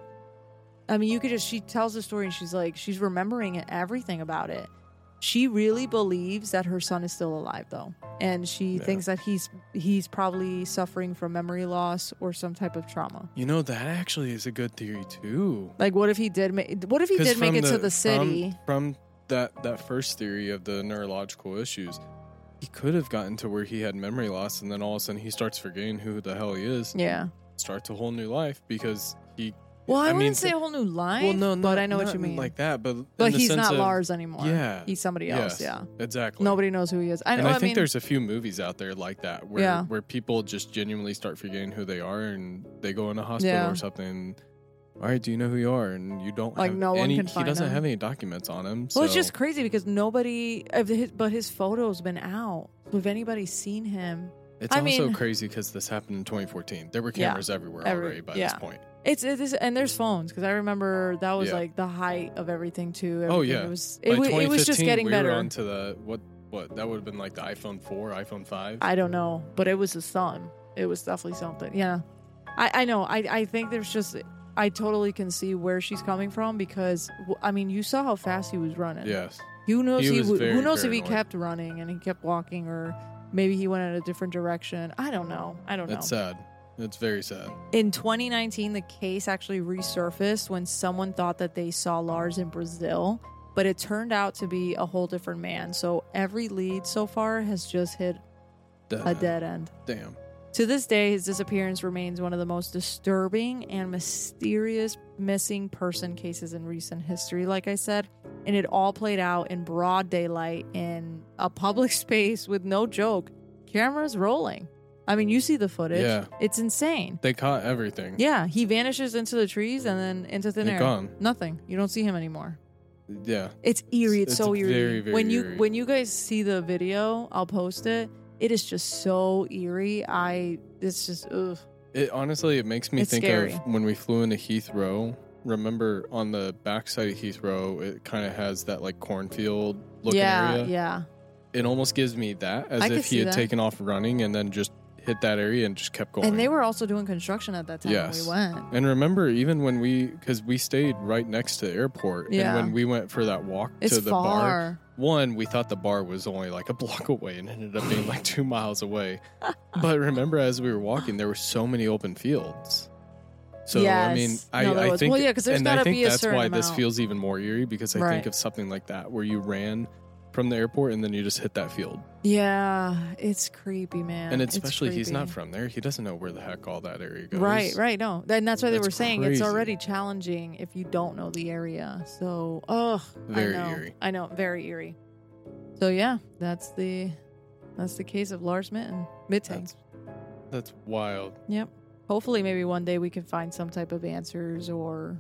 [SPEAKER 4] I mean, you could just, she tells the story and she's like, she's remembering everything about it. She really believes that her son is still alive, though. And she yeah. thinks that he's he's probably suffering from memory loss or some type of trauma.
[SPEAKER 5] You know, that actually is a good theory, too.
[SPEAKER 4] Like, what if he did make, what if he did make it the, to the city?
[SPEAKER 5] From, from that, that first theory of the neurological issues, he could have gotten to where he had memory loss, and then all of a sudden he starts forgetting who the hell he is.
[SPEAKER 4] Yeah.
[SPEAKER 5] Starts a whole new life because he...
[SPEAKER 4] Well, I, I
[SPEAKER 5] mean,
[SPEAKER 4] wouldn't say a whole new life,
[SPEAKER 5] well, no,
[SPEAKER 4] but
[SPEAKER 5] not,
[SPEAKER 4] I know
[SPEAKER 5] not
[SPEAKER 4] what you mean.
[SPEAKER 5] Like that, but
[SPEAKER 4] but
[SPEAKER 5] in
[SPEAKER 4] he's
[SPEAKER 5] the sense
[SPEAKER 4] not
[SPEAKER 5] of,
[SPEAKER 4] Lars anymore.
[SPEAKER 5] Yeah,
[SPEAKER 4] he's somebody else.
[SPEAKER 5] Yes,
[SPEAKER 4] yeah,
[SPEAKER 5] exactly.
[SPEAKER 4] Nobody knows who he is. I know.
[SPEAKER 5] And I,
[SPEAKER 4] I
[SPEAKER 5] think
[SPEAKER 4] mean,
[SPEAKER 5] there's a few movies out there like that where
[SPEAKER 4] Yeah.
[SPEAKER 5] where people just genuinely start forgetting who they are, and they go in a hospital
[SPEAKER 4] Yeah.
[SPEAKER 5] or something. All right, do you know who you are? And you don't
[SPEAKER 4] Like,
[SPEAKER 5] have
[SPEAKER 4] no one
[SPEAKER 5] any.
[SPEAKER 4] can
[SPEAKER 5] He
[SPEAKER 4] find
[SPEAKER 5] doesn't
[SPEAKER 4] him.
[SPEAKER 5] have any documents on him. So.
[SPEAKER 4] Well, it's just crazy because nobody, if his, but his photo's been out. So if anybody's seen him,
[SPEAKER 5] It's
[SPEAKER 4] I
[SPEAKER 5] also
[SPEAKER 4] mean-
[SPEAKER 5] crazy because this happened in twenty fourteen. There were
[SPEAKER 4] Yeah.
[SPEAKER 5] cameras everywhere
[SPEAKER 4] Every-
[SPEAKER 5] already by
[SPEAKER 4] yeah.
[SPEAKER 5] this point.
[SPEAKER 4] it's it is, and there's phones because I remember that was
[SPEAKER 5] Yeah.
[SPEAKER 4] like the height of everything too.
[SPEAKER 5] Oh,
[SPEAKER 4] Everything.
[SPEAKER 5] yeah.
[SPEAKER 4] it was
[SPEAKER 5] By
[SPEAKER 4] it, wa- it was just
[SPEAKER 5] twenty fifteen,
[SPEAKER 4] getting
[SPEAKER 5] we
[SPEAKER 4] better.
[SPEAKER 5] were onto the what what that would have been like the iPhone four, iPhone five.
[SPEAKER 4] I don't know, but it was the sun. It was definitely something. Yeah, I I know. I I think there's just. I totally can see where she's coming from because w- I mean, you saw how fast he was running.
[SPEAKER 5] Yes.
[SPEAKER 4] Who knows?
[SPEAKER 5] He
[SPEAKER 4] He
[SPEAKER 5] was
[SPEAKER 4] w-
[SPEAKER 5] very
[SPEAKER 4] who knows if he
[SPEAKER 5] paranoid.
[SPEAKER 4] kept running and he kept walking, or maybe he went in a different direction. I don't know. I don't know.
[SPEAKER 5] It's sad. It's very sad.
[SPEAKER 4] In twenty nineteen, the case actually resurfaced when someone thought that they saw Lars in Brazil, but it turned out to be a whole different man. So every lead so far has just hit
[SPEAKER 5] Dead
[SPEAKER 4] a
[SPEAKER 5] end.
[SPEAKER 4] dead end.
[SPEAKER 5] Damn.
[SPEAKER 4] To this day, his disappearance remains one of the most disturbing and mysterious missing person cases in recent history, like I said. And it all played out in broad daylight in a public space with, no joke, cameras rolling. I mean, you see the footage.
[SPEAKER 5] Yeah.
[SPEAKER 4] It's insane.
[SPEAKER 5] They caught everything.
[SPEAKER 4] Yeah, he vanishes into the trees and then into thin
[SPEAKER 5] They're
[SPEAKER 4] air.
[SPEAKER 5] gone.
[SPEAKER 4] Nothing. You don't see him anymore.
[SPEAKER 5] Yeah.
[SPEAKER 4] It's eerie. It's,
[SPEAKER 5] It's
[SPEAKER 4] so eerie.
[SPEAKER 5] very, very
[SPEAKER 4] when you
[SPEAKER 5] eerie.
[SPEAKER 4] when you guys see the video, I'll post it. It is just so eerie. I it's just ugh.
[SPEAKER 5] It honestly, it makes me
[SPEAKER 4] It's
[SPEAKER 5] think
[SPEAKER 4] scary.
[SPEAKER 5] of when we flew into Heathrow. Remember on the backside of Heathrow, it kind of has that like cornfield looking
[SPEAKER 4] yeah,
[SPEAKER 5] area.
[SPEAKER 4] yeah.
[SPEAKER 5] It almost gives me that as
[SPEAKER 4] I could
[SPEAKER 5] if
[SPEAKER 4] see
[SPEAKER 5] he had
[SPEAKER 4] that.
[SPEAKER 5] taken off running and then just hit that area and just kept going.
[SPEAKER 4] And they were also doing construction at that time
[SPEAKER 5] Yes.
[SPEAKER 4] when we went.
[SPEAKER 5] And remember, even when we, because we stayed right next to the airport,
[SPEAKER 4] Yeah.
[SPEAKER 5] and when we went for that walk
[SPEAKER 4] It's
[SPEAKER 5] to the
[SPEAKER 4] far.
[SPEAKER 5] bar, one, we thought the bar was only like a block away and ended up being like two miles away. But remember, as we were walking, there were so many open fields. So I mean,
[SPEAKER 4] Yes.
[SPEAKER 5] I,
[SPEAKER 4] No, there
[SPEAKER 5] I
[SPEAKER 4] was.
[SPEAKER 5] think,
[SPEAKER 4] Well, yeah, 'cause there's
[SPEAKER 5] and I
[SPEAKER 4] gotta
[SPEAKER 5] think
[SPEAKER 4] be a
[SPEAKER 5] that's
[SPEAKER 4] certain
[SPEAKER 5] why this
[SPEAKER 4] amount.
[SPEAKER 5] feels even more eerie because I
[SPEAKER 4] Right.
[SPEAKER 5] think of something like that where you ran from the airport and then you just hit that field.
[SPEAKER 4] Yeah, it's creepy, man.
[SPEAKER 5] And
[SPEAKER 4] It's
[SPEAKER 5] especially he's not
[SPEAKER 4] creepy.
[SPEAKER 5] from there. He doesn't know where the heck all that area goes.
[SPEAKER 4] Right, right. No, and that's why they
[SPEAKER 5] That's
[SPEAKER 4] were saying it's
[SPEAKER 5] crazy.
[SPEAKER 4] already challenging if you don't know the area. So, ugh,
[SPEAKER 5] Very
[SPEAKER 4] I know,
[SPEAKER 5] eerie.
[SPEAKER 4] I know, very eerie. So yeah, that's the that's the case of Lars Mitten. Mitten.
[SPEAKER 5] That's, that's wild.
[SPEAKER 4] Yep. Hopefully, maybe one day we can find some type of answers, or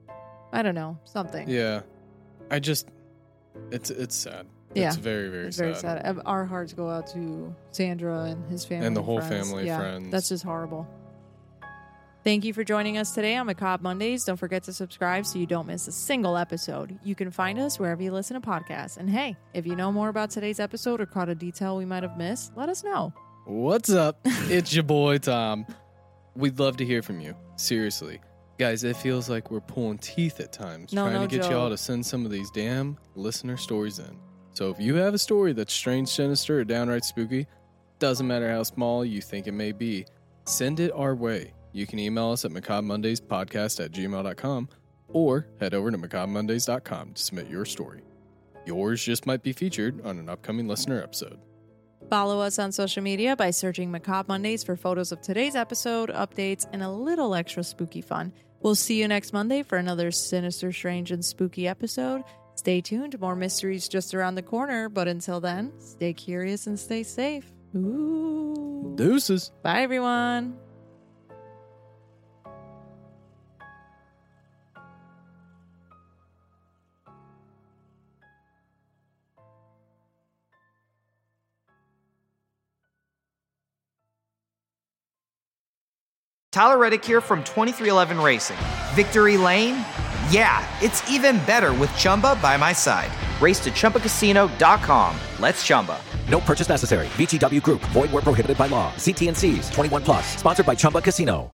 [SPEAKER 4] I don't know, something.
[SPEAKER 5] Yeah. I just, it's it's sad.
[SPEAKER 4] Yeah.
[SPEAKER 5] It's very, very
[SPEAKER 4] It's
[SPEAKER 5] sad.
[SPEAKER 4] very sad. Uh, Our hearts go out to Sandra and his family
[SPEAKER 5] And the whole
[SPEAKER 4] friends.
[SPEAKER 5] family,
[SPEAKER 4] yeah,
[SPEAKER 5] friends.
[SPEAKER 4] That's just horrible. Thank you for joining us today on Macabre Mondays. Don't forget to subscribe so you don't miss a single episode. You can find us wherever you listen to podcasts. And hey, if you know more about today's episode or caught a detail we might have missed, let us know.
[SPEAKER 5] What's up? It's your boy, Tom. We'd love to hear from you. Seriously. Guys, it feels like we're pulling teeth at times
[SPEAKER 4] No,
[SPEAKER 5] trying
[SPEAKER 4] no
[SPEAKER 5] to get
[SPEAKER 4] joke.
[SPEAKER 5] y'all to send some of these damn listener stories in. So if you have a story that's strange, sinister, or downright spooky, doesn't matter how small you think it may be, send it our way. You can email us at macabremondayspodcast at gmail dot com or head over to macabre mondays dot com to submit your story. Yours just might be featured on an upcoming listener episode.
[SPEAKER 4] Follow us on social media by searching Macabre Mondays for photos of today's episode, updates, and a little extra spooky fun. We'll see you next Monday for another sinister, strange, and spooky episode. Stay tuned, more mysteries just around the corner, but until then, stay curious and stay safe. Ooh.
[SPEAKER 5] Deuces.
[SPEAKER 4] Bye, everyone.
[SPEAKER 1] Tyler Reddick here from twenty-three eleven Racing. Victory Lane? Yeah, it's even better with Chumba by my side. Race to Chumba Casino dot com. Let's Chumba.
[SPEAKER 2] No purchase necessary. V G W Group. Void where prohibited by law. See T and C's. twenty-one plus. Sponsored by Chumba Casino.